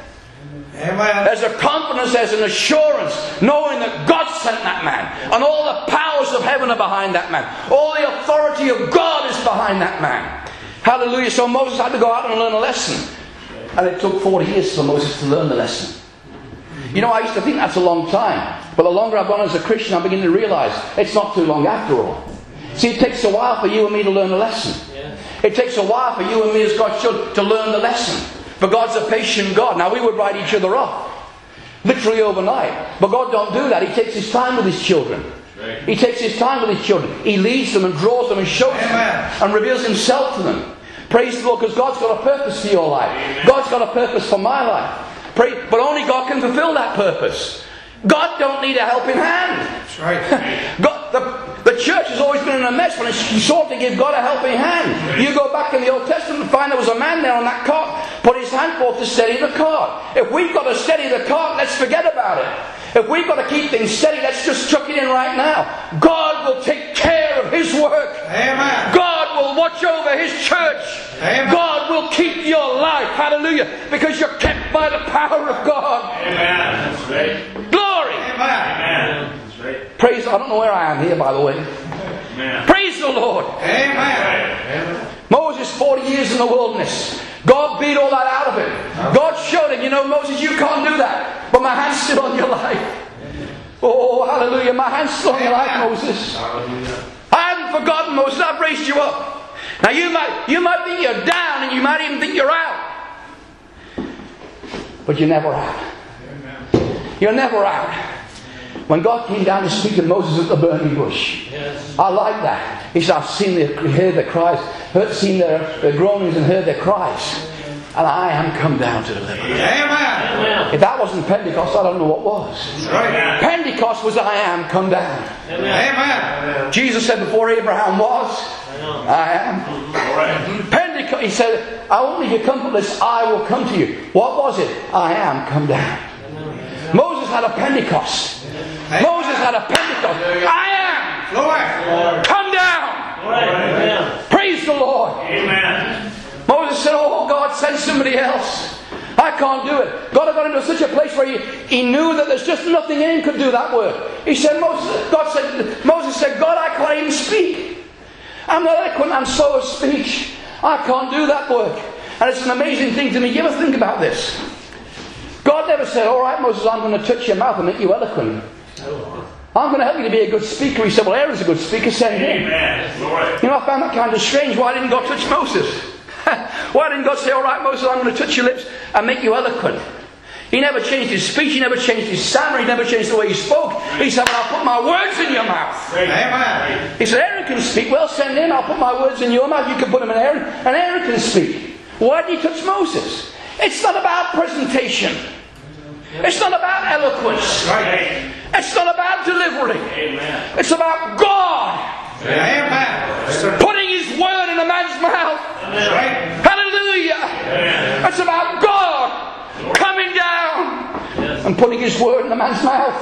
Amen. There's a confidence, there's an assurance, knowing that God sent that man, and all the powers of heaven are behind that man. All the authority of God is behind that man. Hallelujah. So Moses had to go out and learn a lesson. And it took forty years for Moses to learn the lesson. You know, I used to think that's a long time. But the longer I've gone as a Christian, I'm beginning to realise it's not too long after all. See, it takes a while for you and me to learn a lesson. It takes a while for you and me as God's children to learn the lesson. For God's a patient God. Now, we would write each other off. Literally overnight. But God don't do that. He takes His time with His children. He takes His time with His children. He leads them and draws them and shows them and reveals Himself to them. Praise the Lord, because God's got a purpose for your life. Amen. God's got a purpose for my life. Pray, but only God can fulfill that purpose. God don't need a helping hand. That's right. God, the, the church has always been in a mess when it's sought to give God a helping hand. You go back in the Old Testament and find there was a man there on that cart, put his hand forth to steady the cart. If we've got to steady the cart, let's forget about it. If we've got to keep things steady, let's just chuck it in right now. God will take care of His work. Amen. God will watch over His church. Amen. God will keep your life. Hallelujah. Because you're kept by the power of God. Amen. That's right. Glory. Amen. That's right. Praise. I don't know where I am here, by the way. Amen. Praise the Lord. Amen. Amen. Moses, forty years in the wilderness. God beat all that out of him. God showed him, you know, Moses, you can't do that. But my hand's still on your life. Oh, hallelujah. My hand's still on your life, Moses. I haven't forgotten, Moses. I've raised you up. Now you might, you might think you're down and you might even think you're out. But you're never out. You're never out. When God came down to speak to Moses at the burning bush, yes. I like that. He said, I've seen their, heard their cries, heard, seen their, their groanings and heard their cries. And I am come down to deliver them. Amen. If that wasn't Pentecost, I don't know what was. Right. Pentecost was I am come down. Amen. Jesus said before Abraham was, I am. Right. Pentecost, He said, I won't leave you comfortless, I will come to you. What was it? I am come down. Moses had a Pentecost. Moses had a Pentecost. I am. Lord. Come down. Right. Praise the Lord. Amen. Moses said, oh God, send somebody else. I can't do it. God had got into such a place where he, he knew that there's just nothing in him could do that work. He said, Moses, God said, Moses said, God, I can't even speak. I'm not eloquent, I'm slow of speech. I can't do that work. And it's an amazing thing to me. You ever think about this? God never said, all right, Moses, I'm going to touch your mouth and make you eloquent. I'm going to help you to be a good speaker. He said, well, Aaron's a good speaker, send him. Amen. You know, I found that kind of strange. Why didn't God touch Moses? Why didn't God say, all right, Moses, I'm going to touch your lips and make you eloquent? He never changed his speech. He never changed his stammer. He never changed the way he spoke. He said, well, I'll put my words in your mouth. Amen. He said, Aaron can speak. Well, send him. I'll put my words in your mouth. You can put them in Aaron. And Aaron can speak. Why did he touch Moses? It's not about presentation. It's not about eloquence. Right. It's not about delivery. Amen. It's about God. Amen. Putting His word in a man's mouth. Right. Hallelujah. Amen. It's about God coming down Yes. and putting His word in a man's mouth.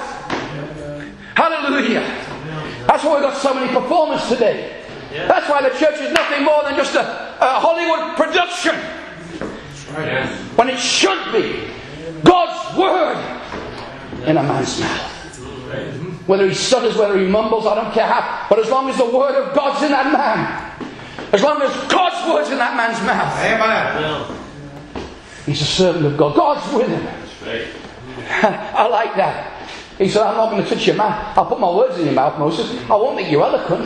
Hallelujah. That's why we've got so many performers today. That's why the church is nothing more than just a, a Hollywood production. Right. When it should be God's word in a man's mouth. Whether he stutters, whether he mumbles, I don't care how. But as long as the word of God's in that man, as long as God's word's in that man's mouth, Amen. he's a servant of God. God's with him. I like that. He said, I'm not going to touch your mouth. I'll put my words in your mouth, Moses. I won't make you eloquent.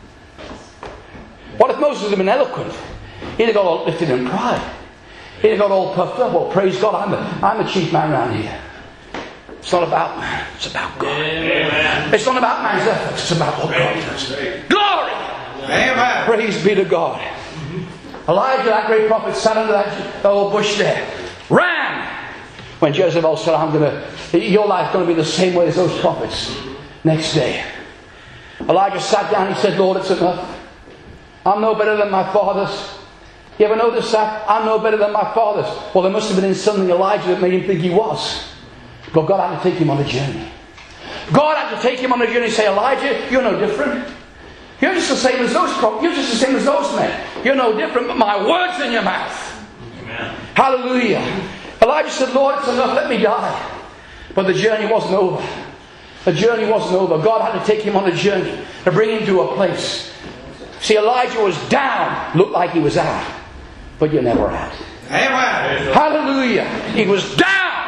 What if Moses had been eloquent? He'd have got all lifted in pride. He'd have got all puffed up. Well, praise God, I'm the, I'm the chief man around here. It's not about man, it's about God. Amen. It's not about man's efforts, it's about what God does. Glory! Amen. Praise be to God. Elijah, that great prophet, sat under that old bush there, ran when Jezebel said, I'm going to, your life's going to be the same way as those prophets. Next day, Elijah sat down, he said, Lord, it's enough. I'm no better than my fathers. You ever notice that? I'm no better than my fathers. Well, there must have been something Elijah that made him think he was. But God had to take him on a journey. God had to take him on a journey and say, Elijah, you're no different. You're just the same as those prophets. You're just the same as those men. You're no different, but my word's in your mouth. Amen. Hallelujah. Elijah said, Lord, it's enough, let me die. But the journey wasn't over. The journey wasn't over. God had to take him on a journey to bring him to a place. See, Elijah was down, looked like he was out, but you're never out. Amen. Hallelujah. He was down,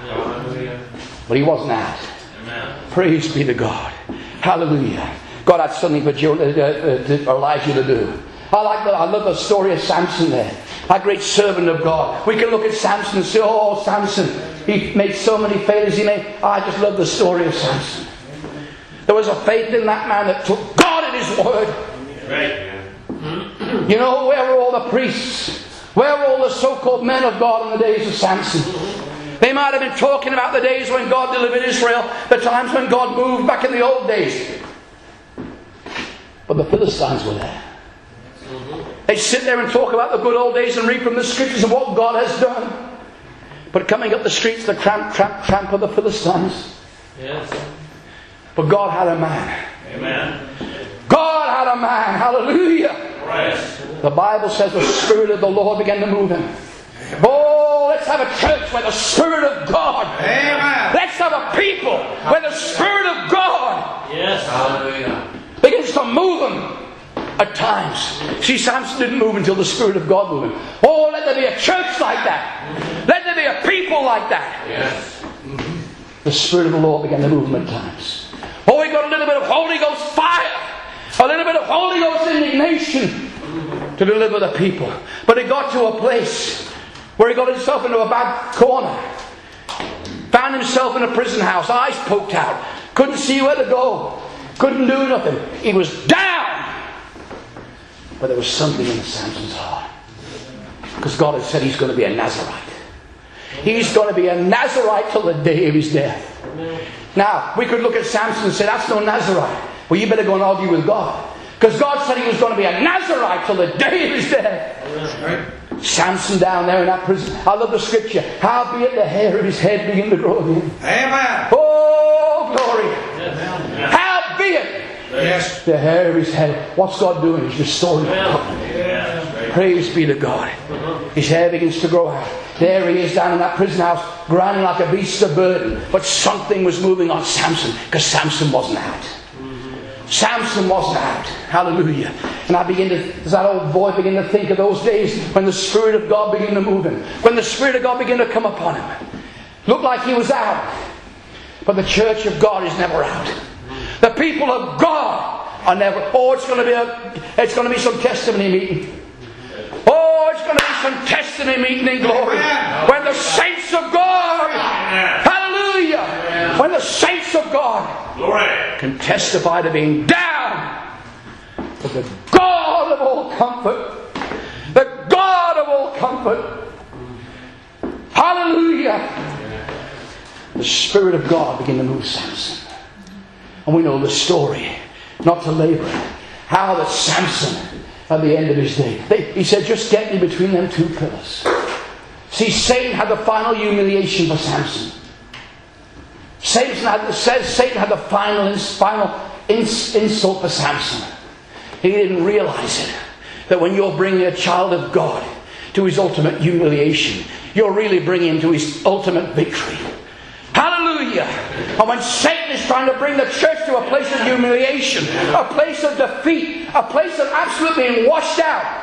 but he wasn't out. Amen. Praise be to God. Hallelujah. God had something for Elijah to do. I like that. I love the story of Samson there. That great servant of God. We can look at Samson and say, oh, Samson, he made so many failures. He made. I just love the story of Samson. There was a faith in that man that took God at his word. Right. You know, where were all the priests? Where were all the so-called men of God in the days of Samson? They might have been talking about the days when God delivered Israel, the times when God moved back in the old days. But the Philistines were there. They sit there and talk about the good old days and read from the scriptures of what God has done. But coming up the streets, the tramp, tramp, tramp of the Philistines. Yes. But God had a man. Amen. God had a man. Hallelujah. Right. The Bible says the Spirit of the Lord began to move him. Oh, let's have a church where the Spirit of God. Amen. Let's have a people where the Spirit of God Yes. Hallelujah. begins to move him at times. See, Samson didn't move until the Spirit of God moved him. Oh, let there be a church like that. Let there be a people like that. Yes. The Spirit of the Lord began to move him at times. Oh, he got a little bit of Holy Ghost fire. A little bit of Holy Ghost indignation to deliver the people. But he got to a place where he got himself into a bad corner. Found himself in a prison house, eyes poked out. Couldn't see where to go. Couldn't do nothing. He was down. But there was something in Samson's heart. Because God had said he's going to be a Nazarite. He's going to be a Nazarite till the day of his death. Now, we could look at Samson and say, that's no Nazarite. Well, you better go and argue with God. Because God said he was going to be a Nazarite till the day of his death. Right. Samson down there in that prison. I love the scripture. Howbeit the hair of his head began to grow again. Amen. Oh, glory. Yes. Howbeit Yes. the hair of his head. What's God doing? He's restoring it. Yes. Praise be to God. His hair begins to grow out. There he is down in that prison house, grinding like a beast of burden. But something was moving on Samson, because Samson wasn't out. Samson wasn't out. Hallelujah. And I begin to, as that old boy began to think of those days when the Spirit of God began to move him. When the Spirit of God began to come upon him. Looked like he was out. But the church of God is never out. The people of God are never. Oh, it's going to be a, it's going to be some testimony meeting. Oh, it's going to be some testimony meeting in glory. When the saints of God, hallelujah, when the saints of God Glory. can testify to being down. But the God of all comfort, the God of all comfort, hallelujah, the Spirit of God began to move Samson. And we know the story, not to labor it, how that Samson, at the end of his day, they, he said, just get me between them two pillars. See, Satan had the final humiliation for Samson. Satan had, says Satan had the final, final ins, insult for Samson. He didn't realize it. That when you're bringing a child of God to his ultimate humiliation, you're really bringing him to his ultimate victory. Hallelujah. Hallelujah. And when Satan is trying to bring the church to a place of humiliation, a place of defeat, a place of absolutely being washed out,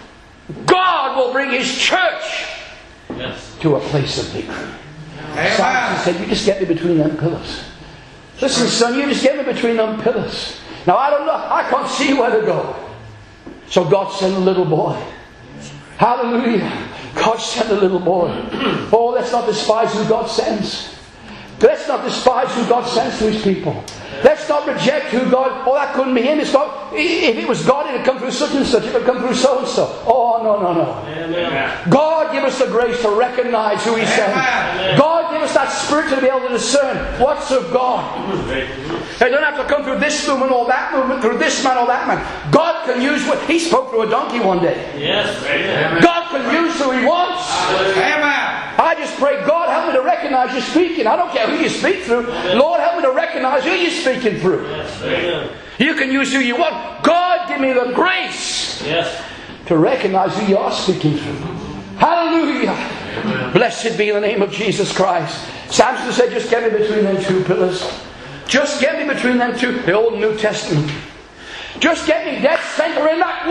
God will bring His church yes. to a place of victory. Samson said, you just get me between them pillars. Listen, son, you just get me between them pillars. Now I don't know, I can't see where to go. So God sent a little boy. Hallelujah. God sent a little boy. Oh, let's not despise who God sends. Let's not despise who God sends to His people. Let's not reject who God... Oh, that couldn't be Him. It's God. If it was God, it would come through such and such. It would come through so and so. Oh, no, no, no. Amen. God give us the grace to recognize who He sends. God give us that spirit to be able to discern what's of God. They don't have to come through this movement or that movement, through this man or that man. God can use what... He spoke through a donkey one day. Yes. God can use who He wants. Amen. I just pray, God, help me to recognize you're speaking. I don't care who you speak through. Lord, help me to recognize who you're speaking through. Yes, you can use who you want. God, give me the grace yes. to recognize who you are speaking through. Hallelujah. Amen. Blessed be the name of Jesus Christ. Samson said, just get me between them two pillars. Just get me between them two. The Old and New Testament. Just get me dead center in that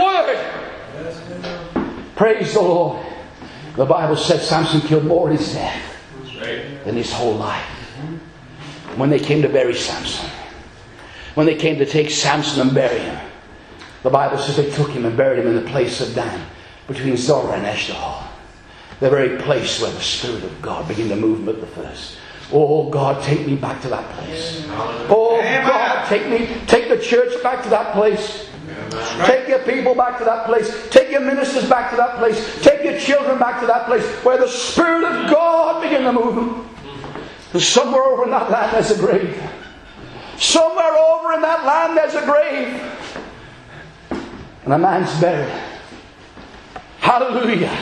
word. Praise the Lord. The Bible said Samson killed more in his death than his whole life. When they came to bury Samson, when they came to take Samson and bury him, the Bible says they took him and buried him in the place of Dan, between Zorah and Eshtaol, the very place where the Spirit of God began to move at the first. Oh God, take me back to that place. Oh God, take me, take the church back to that place. Take your people back to that place. Take your ministers back to that place. Take your children back to that place where the Spirit of God began to move them. And somewhere over in that land there's a grave. Somewhere over in that land there's a grave. And a man's buried. Hallelujah.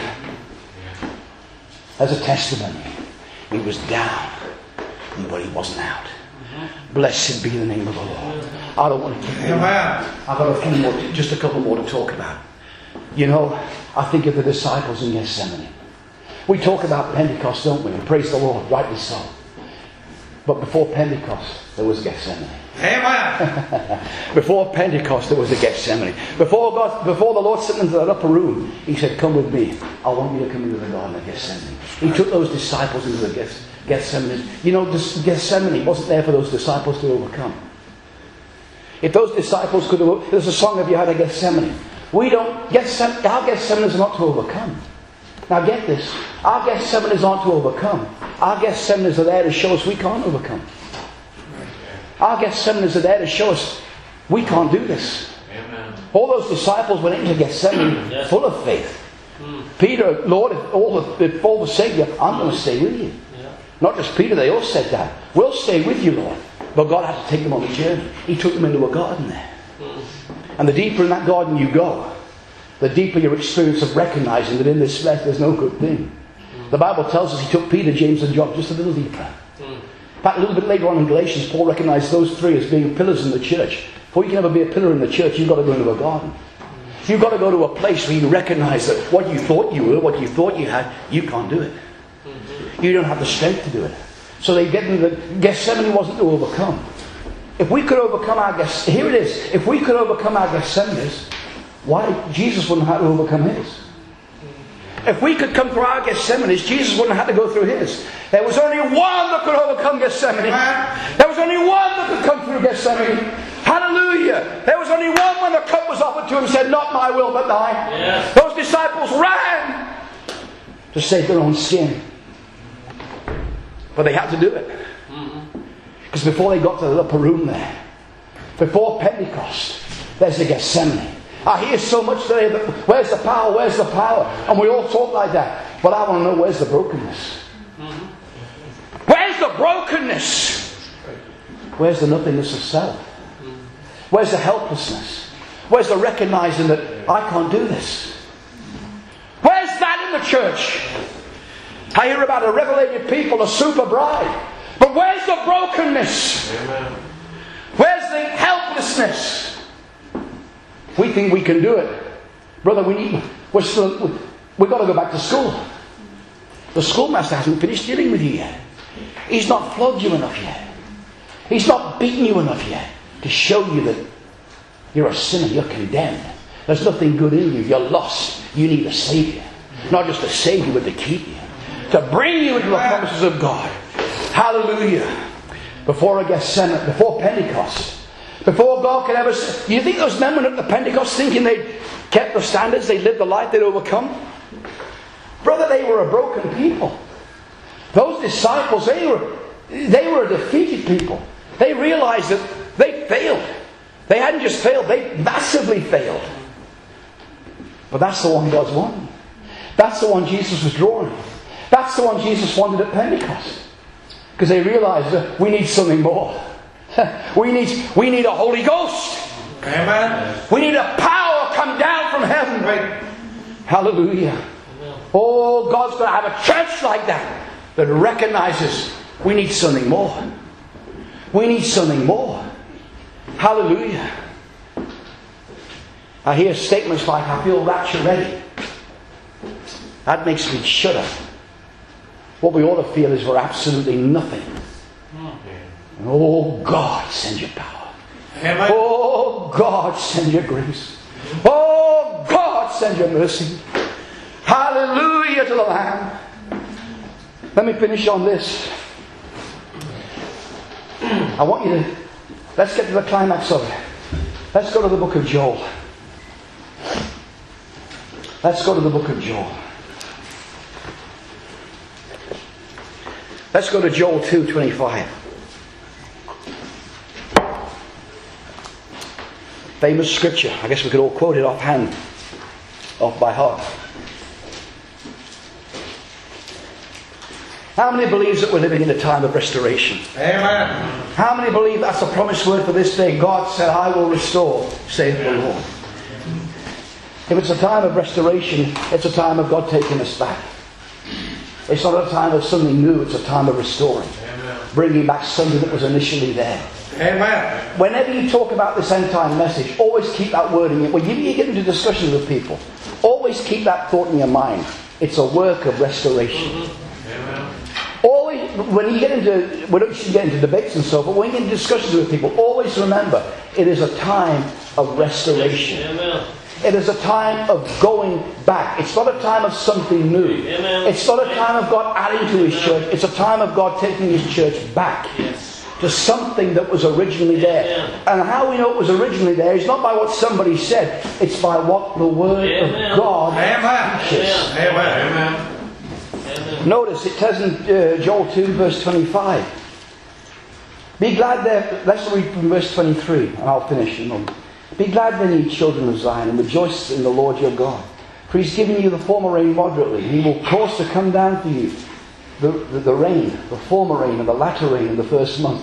As a testimony. He was down, but he wasn't out. Blessed be the name of the Lord. I don't want to keep you. I've got a few more, just a couple more to talk about. You know, I think of the disciples in Gethsemane. We talk about Pentecost, don't we? And praise the Lord, rightly so. But before Pentecost, there was Gethsemane. Amen. Before Pentecost, there was a Gethsemane. Before God, before the Lord sent into that upper room, He said, "Come with me. I want you to come into the garden of Gethsemane." He took those disciples into the Gethsemane. Gethsemane. You know, Gethsemane wasn't there for those disciples to overcome. If those disciples could have... There's a song, "Have you had a Gethsemane?" We don't... Gethsemane, our Gethsemane is not to overcome. Now get this. Our Gethsemane aren't to overcome. Our Gethsemane are there to show us we can't overcome. Our Gethsemane are there to show us we can't do this. Amen. All those disciples went into Gethsemane yes. full of faith. Hmm. Peter, "Lord, if all the, if all the Savior, I'm going to stay with you." Not just Peter, they all said that. "We'll stay with you, Lord." But God had to take them on the journey. He took them into a garden there. And the deeper in that garden you go, the deeper your experience of recognizing that in this flesh there's no good thing. The Bible tells us He took Peter, James and John just a little deeper. In fact, a little bit later on in Galatians, Paul recognized those three as being pillars in the church. Before you can ever be a pillar in the church, you've got to go into a garden. You've got to go to a place where you recognize that what you thought you were, what you thought you had, you can't do it. You don't have the strength to do it. So they get into the... Gethsemane wasn't to overcome. If we could overcome our Gethsemane... Here it is. If we could overcome our Gethsemanes, why Jesus wouldn't have to overcome his? If we could come through our Gethsemanes, Jesus wouldn't have to go through his. There was only one that could overcome Gethsemane. There was only one that could come through Gethsemane. Hallelujah. There was only one when the cup was offered to him and said, "Not my will but thine." Yes. Those disciples ran to save their own skin. But they had to do it. Because before they got to the upper room there, before Pentecost, there's the Gethsemane. I hear so much today that where's the power, where's the power? And we all talk like that. But I want to know, where's the brokenness? Where's the brokenness? Where's the nothingness of self? Where's the helplessness? Where's the recognizing that I can't do this? Where's that in the church? I hear about a revelated people, a super bride. But where's the brokenness? Amen. Where's the helplessness? We think we can do it. Brother, we need, we're still, we've got to go back to school. The schoolmaster hasn't finished dealing with you yet. He's not flogged you enough yet. He's not beaten you enough yet to show you that you're a sinner, you're condemned. There's nothing good in you, you're lost. You need a Saviour. Not just to save you, but to keep you. To bring you into the promises of God. Hallelujah. Before I get sent, before Pentecost, before God could ever... You think those men went up to Pentecost thinking they'd kept the standards, they'd lived the life, they'd overcome? Brother, they were a broken people. Those disciples, they were, they were a defeated people. They realized that they failed. They hadn't just failed, they massively failed. But that's the one God's wanting. That's the one Jesus was drawing. That's the one Jesus wanted at Pentecost. Because they realized that we need something more. we need we need a Holy Ghost. Amen. We need a power come down from heaven. Right. Hallelujah. Oh, God's going to have a church like that that recognizes we need something more. We need something more. Hallelujah. I hear statements like, I feel rapture ready. That makes me shudder. What we ought to feel is we're absolutely nothing. And oh God, send your power. Amen. Oh God, send your grace. Oh God, send your mercy. Hallelujah to the Lamb. Let me finish on this. I want you to, let's get to the climax of it. Let's go to the book of Joel. Let's go to the book of Joel. Let's go to Joel two twenty-five. Famous scripture. I guess we could all quote it offhand, off by heart. How many believes that we're living in a time of restoration? Amen. How many believe that's the promised word for this day? God said, I will restore, saith the Lord. If it's a time of restoration, it's a time of God taking us back. It's not a time of something new, it's a time of restoring. Amen. Bringing back something that was initially there. Amen. Whenever you talk about this end time message, always keep that word in your... When you get into discussions with people, always keep that thought in your mind. It's a work of restoration. Mm-hmm. Amen. Always, when you get into... We don't get into debates and so forth, when you get into discussions with people, always remember, it is a time of restoration. Amen. It is a time of going back. It's not a time of something new. Amen. It's not a time of God adding to His church. It's a time of God taking His church back. Yes. To something that was originally there. Amen. And how we know it was originally there is not by what somebody said, it's by what the Word Amen. of God Amen. teaches. Amen. Amen. Amen. Notice it says in uh, Joel two verse twenty-five. Be glad there, let's read from verse twenty-three and I'll finish in a moment. Be glad then, ye children of Zion, and rejoice in the Lord your God. For He's given you the former rain moderately. He will cause to come down for you the, the, the rain, the former rain and the latter rain in the first month.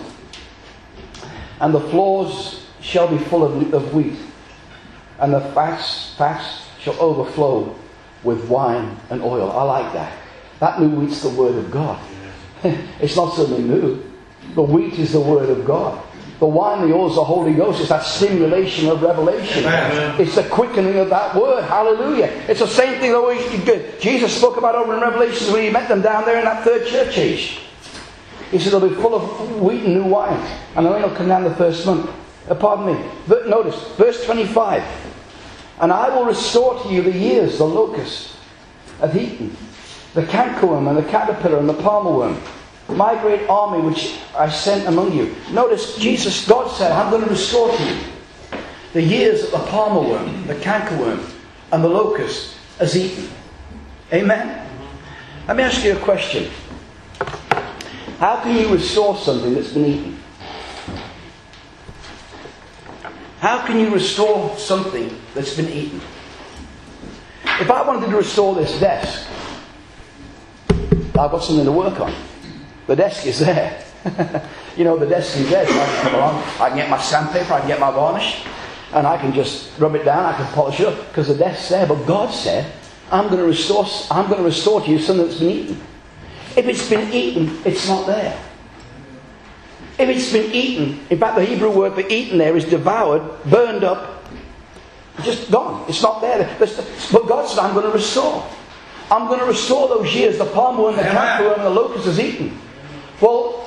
And the floors shall be full of, of wheat, and the fats, fats shall overflow with wine and oil. I like that. That new wheat's the Word of God. It's not something new. The wheat is the Word of God. The wine, the oil is the Holy Ghost. It's that stimulation of revelation. Amen. It's the quickening of that Word. Hallelujah. It's the same thing that Jesus spoke about over in Revelations when He met them down there in that third church age. He said they'll be full of wheat and new wine. And the rain will come down the first month. Uh, pardon me. But notice, verse twenty-five. And I will restore to you the years the locust hath eaten, the cankerworm and the caterpillar and the palmer worm, my great army which I sent among you. Notice, Jesus, God said, I'm going to restore to you the years that the palmer worm, the cankerworm and the locust has eaten. Amen? Let me ask you a question. How can you restore something that's been eaten? How can you restore something that's been eaten? If I wanted to restore this desk, I've got something to work on. The desk is there. You know, the desk is there. So I can come along, I can get my sandpaper, I can get my varnish, and I can just rub it down, I can polish it up, because the desk's there. But God said, I'm going to restore, I'm going to restore to you something that's been eaten. If it's been eaten, it's not there. If it's been eaten, in fact the Hebrew word for eaten there is devoured, burned up, just gone. It's not there. But God said, I'm going to restore. I'm going to restore those years the palmer worm, the cankerworm and the locust has eaten. Well,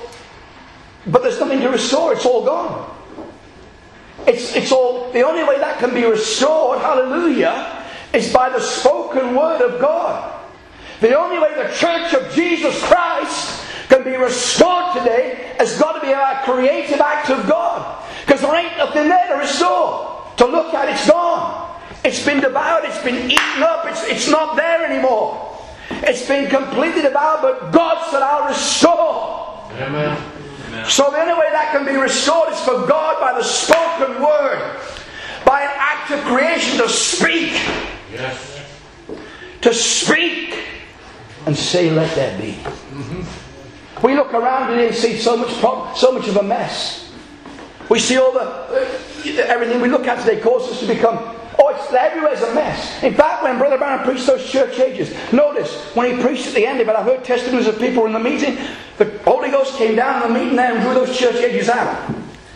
But there's nothing to restore. It's all gone. It's, it's all, the only way that can be restored, hallelujah, is by the spoken word of God. The only way the church of Jesus Christ can be restored today has got to be a creative act of God. Because there ain't nothing there to restore. To look at, it's gone. It's been devoured, it's been eaten up, it's, it's not there anymore. It's been completely devoured, but God said, I'll restore. Amen. So the only way that can be restored is for God by the spoken word. By an act of creation to speak. Yes. To speak. And say, let there be. Mm-hmm. We look around today and see so much problem, so much of a mess. We see all the uh, everything we look at today causes us to become, oh, it's everywhere's a mess. In fact, when Brother Branham preached those church ages, notice when he preached at the end of it, I've heard testimonies of people in the meeting. The Holy Ghost came down in the meeting there and drew those church ages out.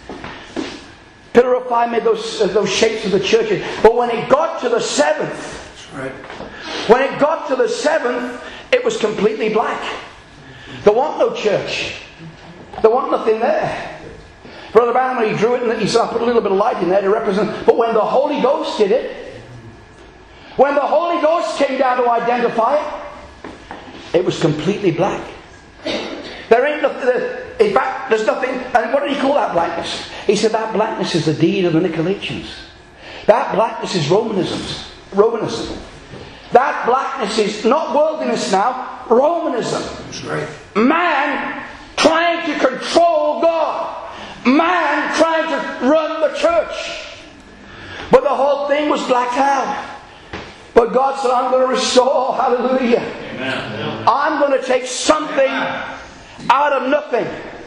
Pillar of fire made those uh, those shapes of the churches. But when it got to the seventh, Right. when it got to the seventh, it was completely black. There wasn't no church. There wasn't nothing there. Brother Branham, when he drew it, and he said, I put a little bit of light in there to represent. But when the Holy Ghost did it, when the Holy Ghost came down to identify it, it was completely black. There ain't nothing. In fact, there's nothing. And what did he call that blackness? He said that blackness is the deed of the Nicolaitans. That blackness is Romanism. Romanism. That blackness is not worldliness now, Romanism. That's right. Man trying to control God. Man trying to run the church. But the whole thing was blacked out. But God said, I'm going to restore. Hallelujah. Amen. I'm going to take something out of nothing.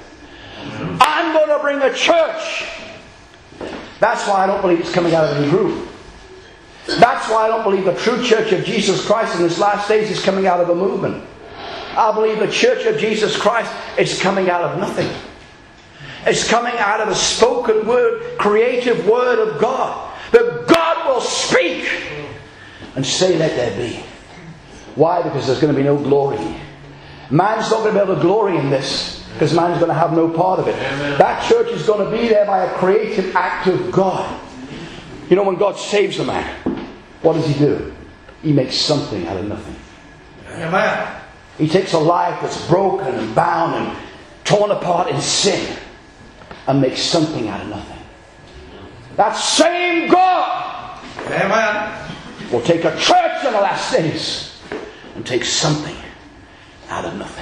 I'm going to bring a church. That's why I don't believe it's coming out of any group. That's why I don't believe the true church of Jesus Christ in this last days is coming out of a movement. I believe the church of Jesus Christ is coming out of nothing. It's coming out of the spoken word, creative word of God. That God will speak and say, let there be. Why? Because there's going to be no glory. Man's not going to be able to glory in this, because man's going to have no part of it. Amen. That church is going to be there by a creative act of God. You know, when God saves a man, what does He do? He makes something out of nothing. Amen. He takes a life that's broken and bound and torn apart in sin and makes something out of nothing. That same God Amen. will take a church in the last days and take something out of nothing.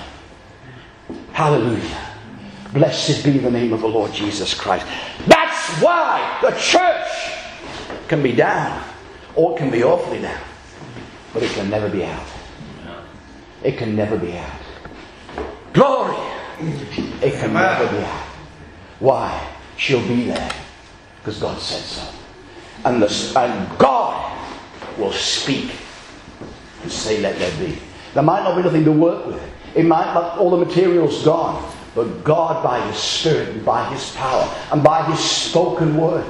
Hallelujah. Blessed be the name of the Lord Jesus Christ. That's why the church can be down, or it can be awfully down, but it can never be out. It can never be out. Glory! It can Amen. never be out. Why? She'll be there because God said so. And, the, and God will speak and say, let there be. There might not be nothing to work with. It might not, all the material's gone. But God, by His Spirit and by His power and by His spoken word,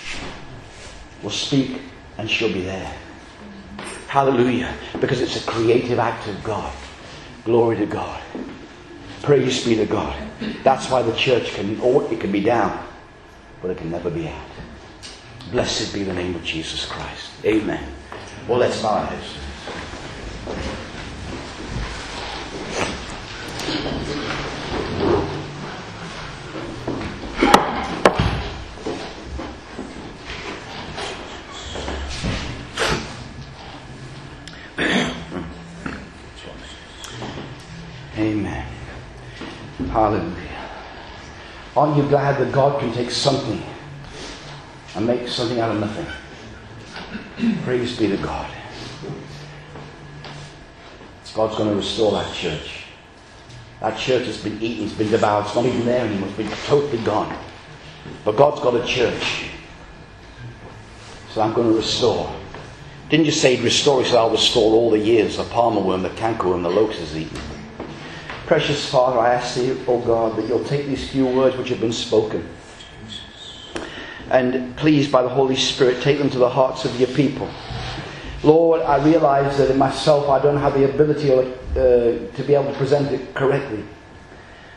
will speak and she'll be there. Hallelujah. Because it's a creative act of God. Glory to God. Praise be to God. That's why the church can, or it can be down, but it can never be out. Blessed be the name of Jesus Christ. Amen. Well, let's bow our heads. Amen. Hallelujah. Aren't you glad that God can take something and make something out of nothing? Praise be to God. God's going to restore that church. That church has been eaten, it's been devoured, it's not even there anymore, it's been totally gone. But God's got a church. So I'm going to restore. Didn't just say He'd restore, He said, I'll restore all the years the palmer worm, the cankerworm, the locust has eaten. Precious Father, I ask Thee, O God, that You'll take these few words which have been spoken, and please, by the Holy Spirit, take them to the hearts of Your people. Lord, I realize that in myself I don't have the ability or, uh, to be able to present it correctly.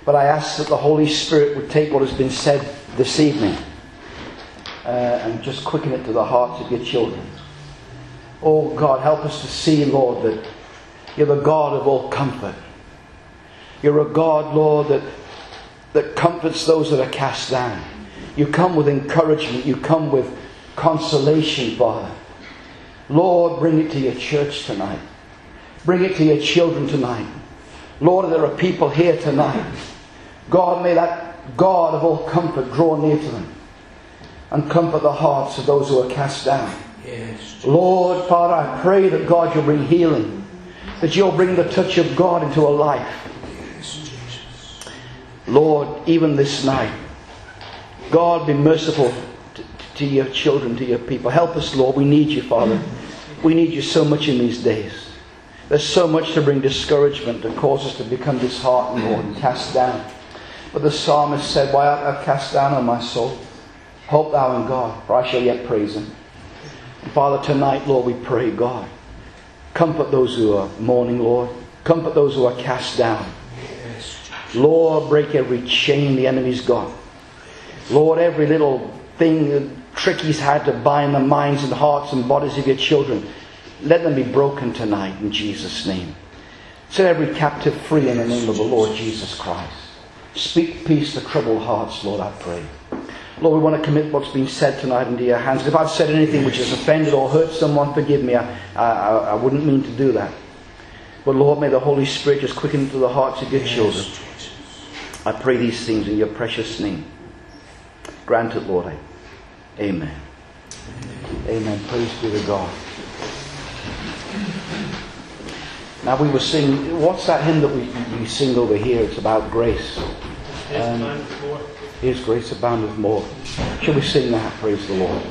But I ask that the Holy Spirit would take what has been said this evening uh, and just quicken it to the hearts of your children. Oh God, help us to see, Lord, that you're the God of all comfort. You're a God, Lord, that, that comforts those that are cast down. You come with encouragement. You come with consolation, Father. Lord, bring it to your church tonight. Bring it to your children tonight. Lord, there are people here tonight. God, may that God of all comfort draw near to them and comfort the hearts of those who are cast down. Yes. Lord, Father, I pray that God, you'll bring healing. That you'll bring the touch of God into a life. Yes, Jesus. Lord, even this night, God, be merciful to, to your children, to your people. Help us, Lord. We need you, Father. We need you so much in these days. There's so much to bring discouragement, to cause us to become disheartened, Lord, and cast down. But the psalmist said, why art thou cast down on my soul? Hope thou in God, for I shall yet praise him. And Father, tonight, Lord, we pray, God, comfort those who are mourning, Lord. Comfort those who are cast down. Lord, break every chain the enemy's got. Lord, every little thing, the trick he's had to bind the minds and hearts and bodies of your children, let them be broken tonight in Jesus' name. Set every captive free in the name of the Lord Jesus Christ. Speak peace to troubled hearts, Lord, I pray. Lord, we want to commit what's been said tonight into your hands. If I've said anything which has offended or hurt someone, forgive me. I, I, I wouldn't mean to do that. But Lord, may the Holy Spirit just quicken into the hearts of your children. I pray these things in your precious name. Grant it, Lord. Amen. Amen. Praise be to God. Now we were singing, what's that hymn that we, we sing over here? It's about grace. Um, Here's grace aboundeth more. Shall we sing that? Praise the Lord.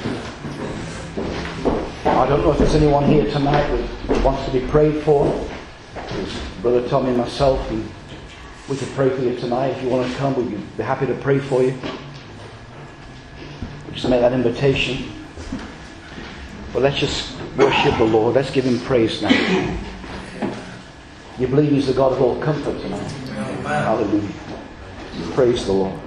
I don't know if there's anyone here tonight that wants to be prayed for. There's Brother Tommy and myself, and we could pray for you tonight. If you want to come, we'd be happy to pray for you. Just make that invitation. But let's just worship the Lord. Let's give him praise now. You believe he's the God of all comfort tonight? Hallelujah. Praise the Lord.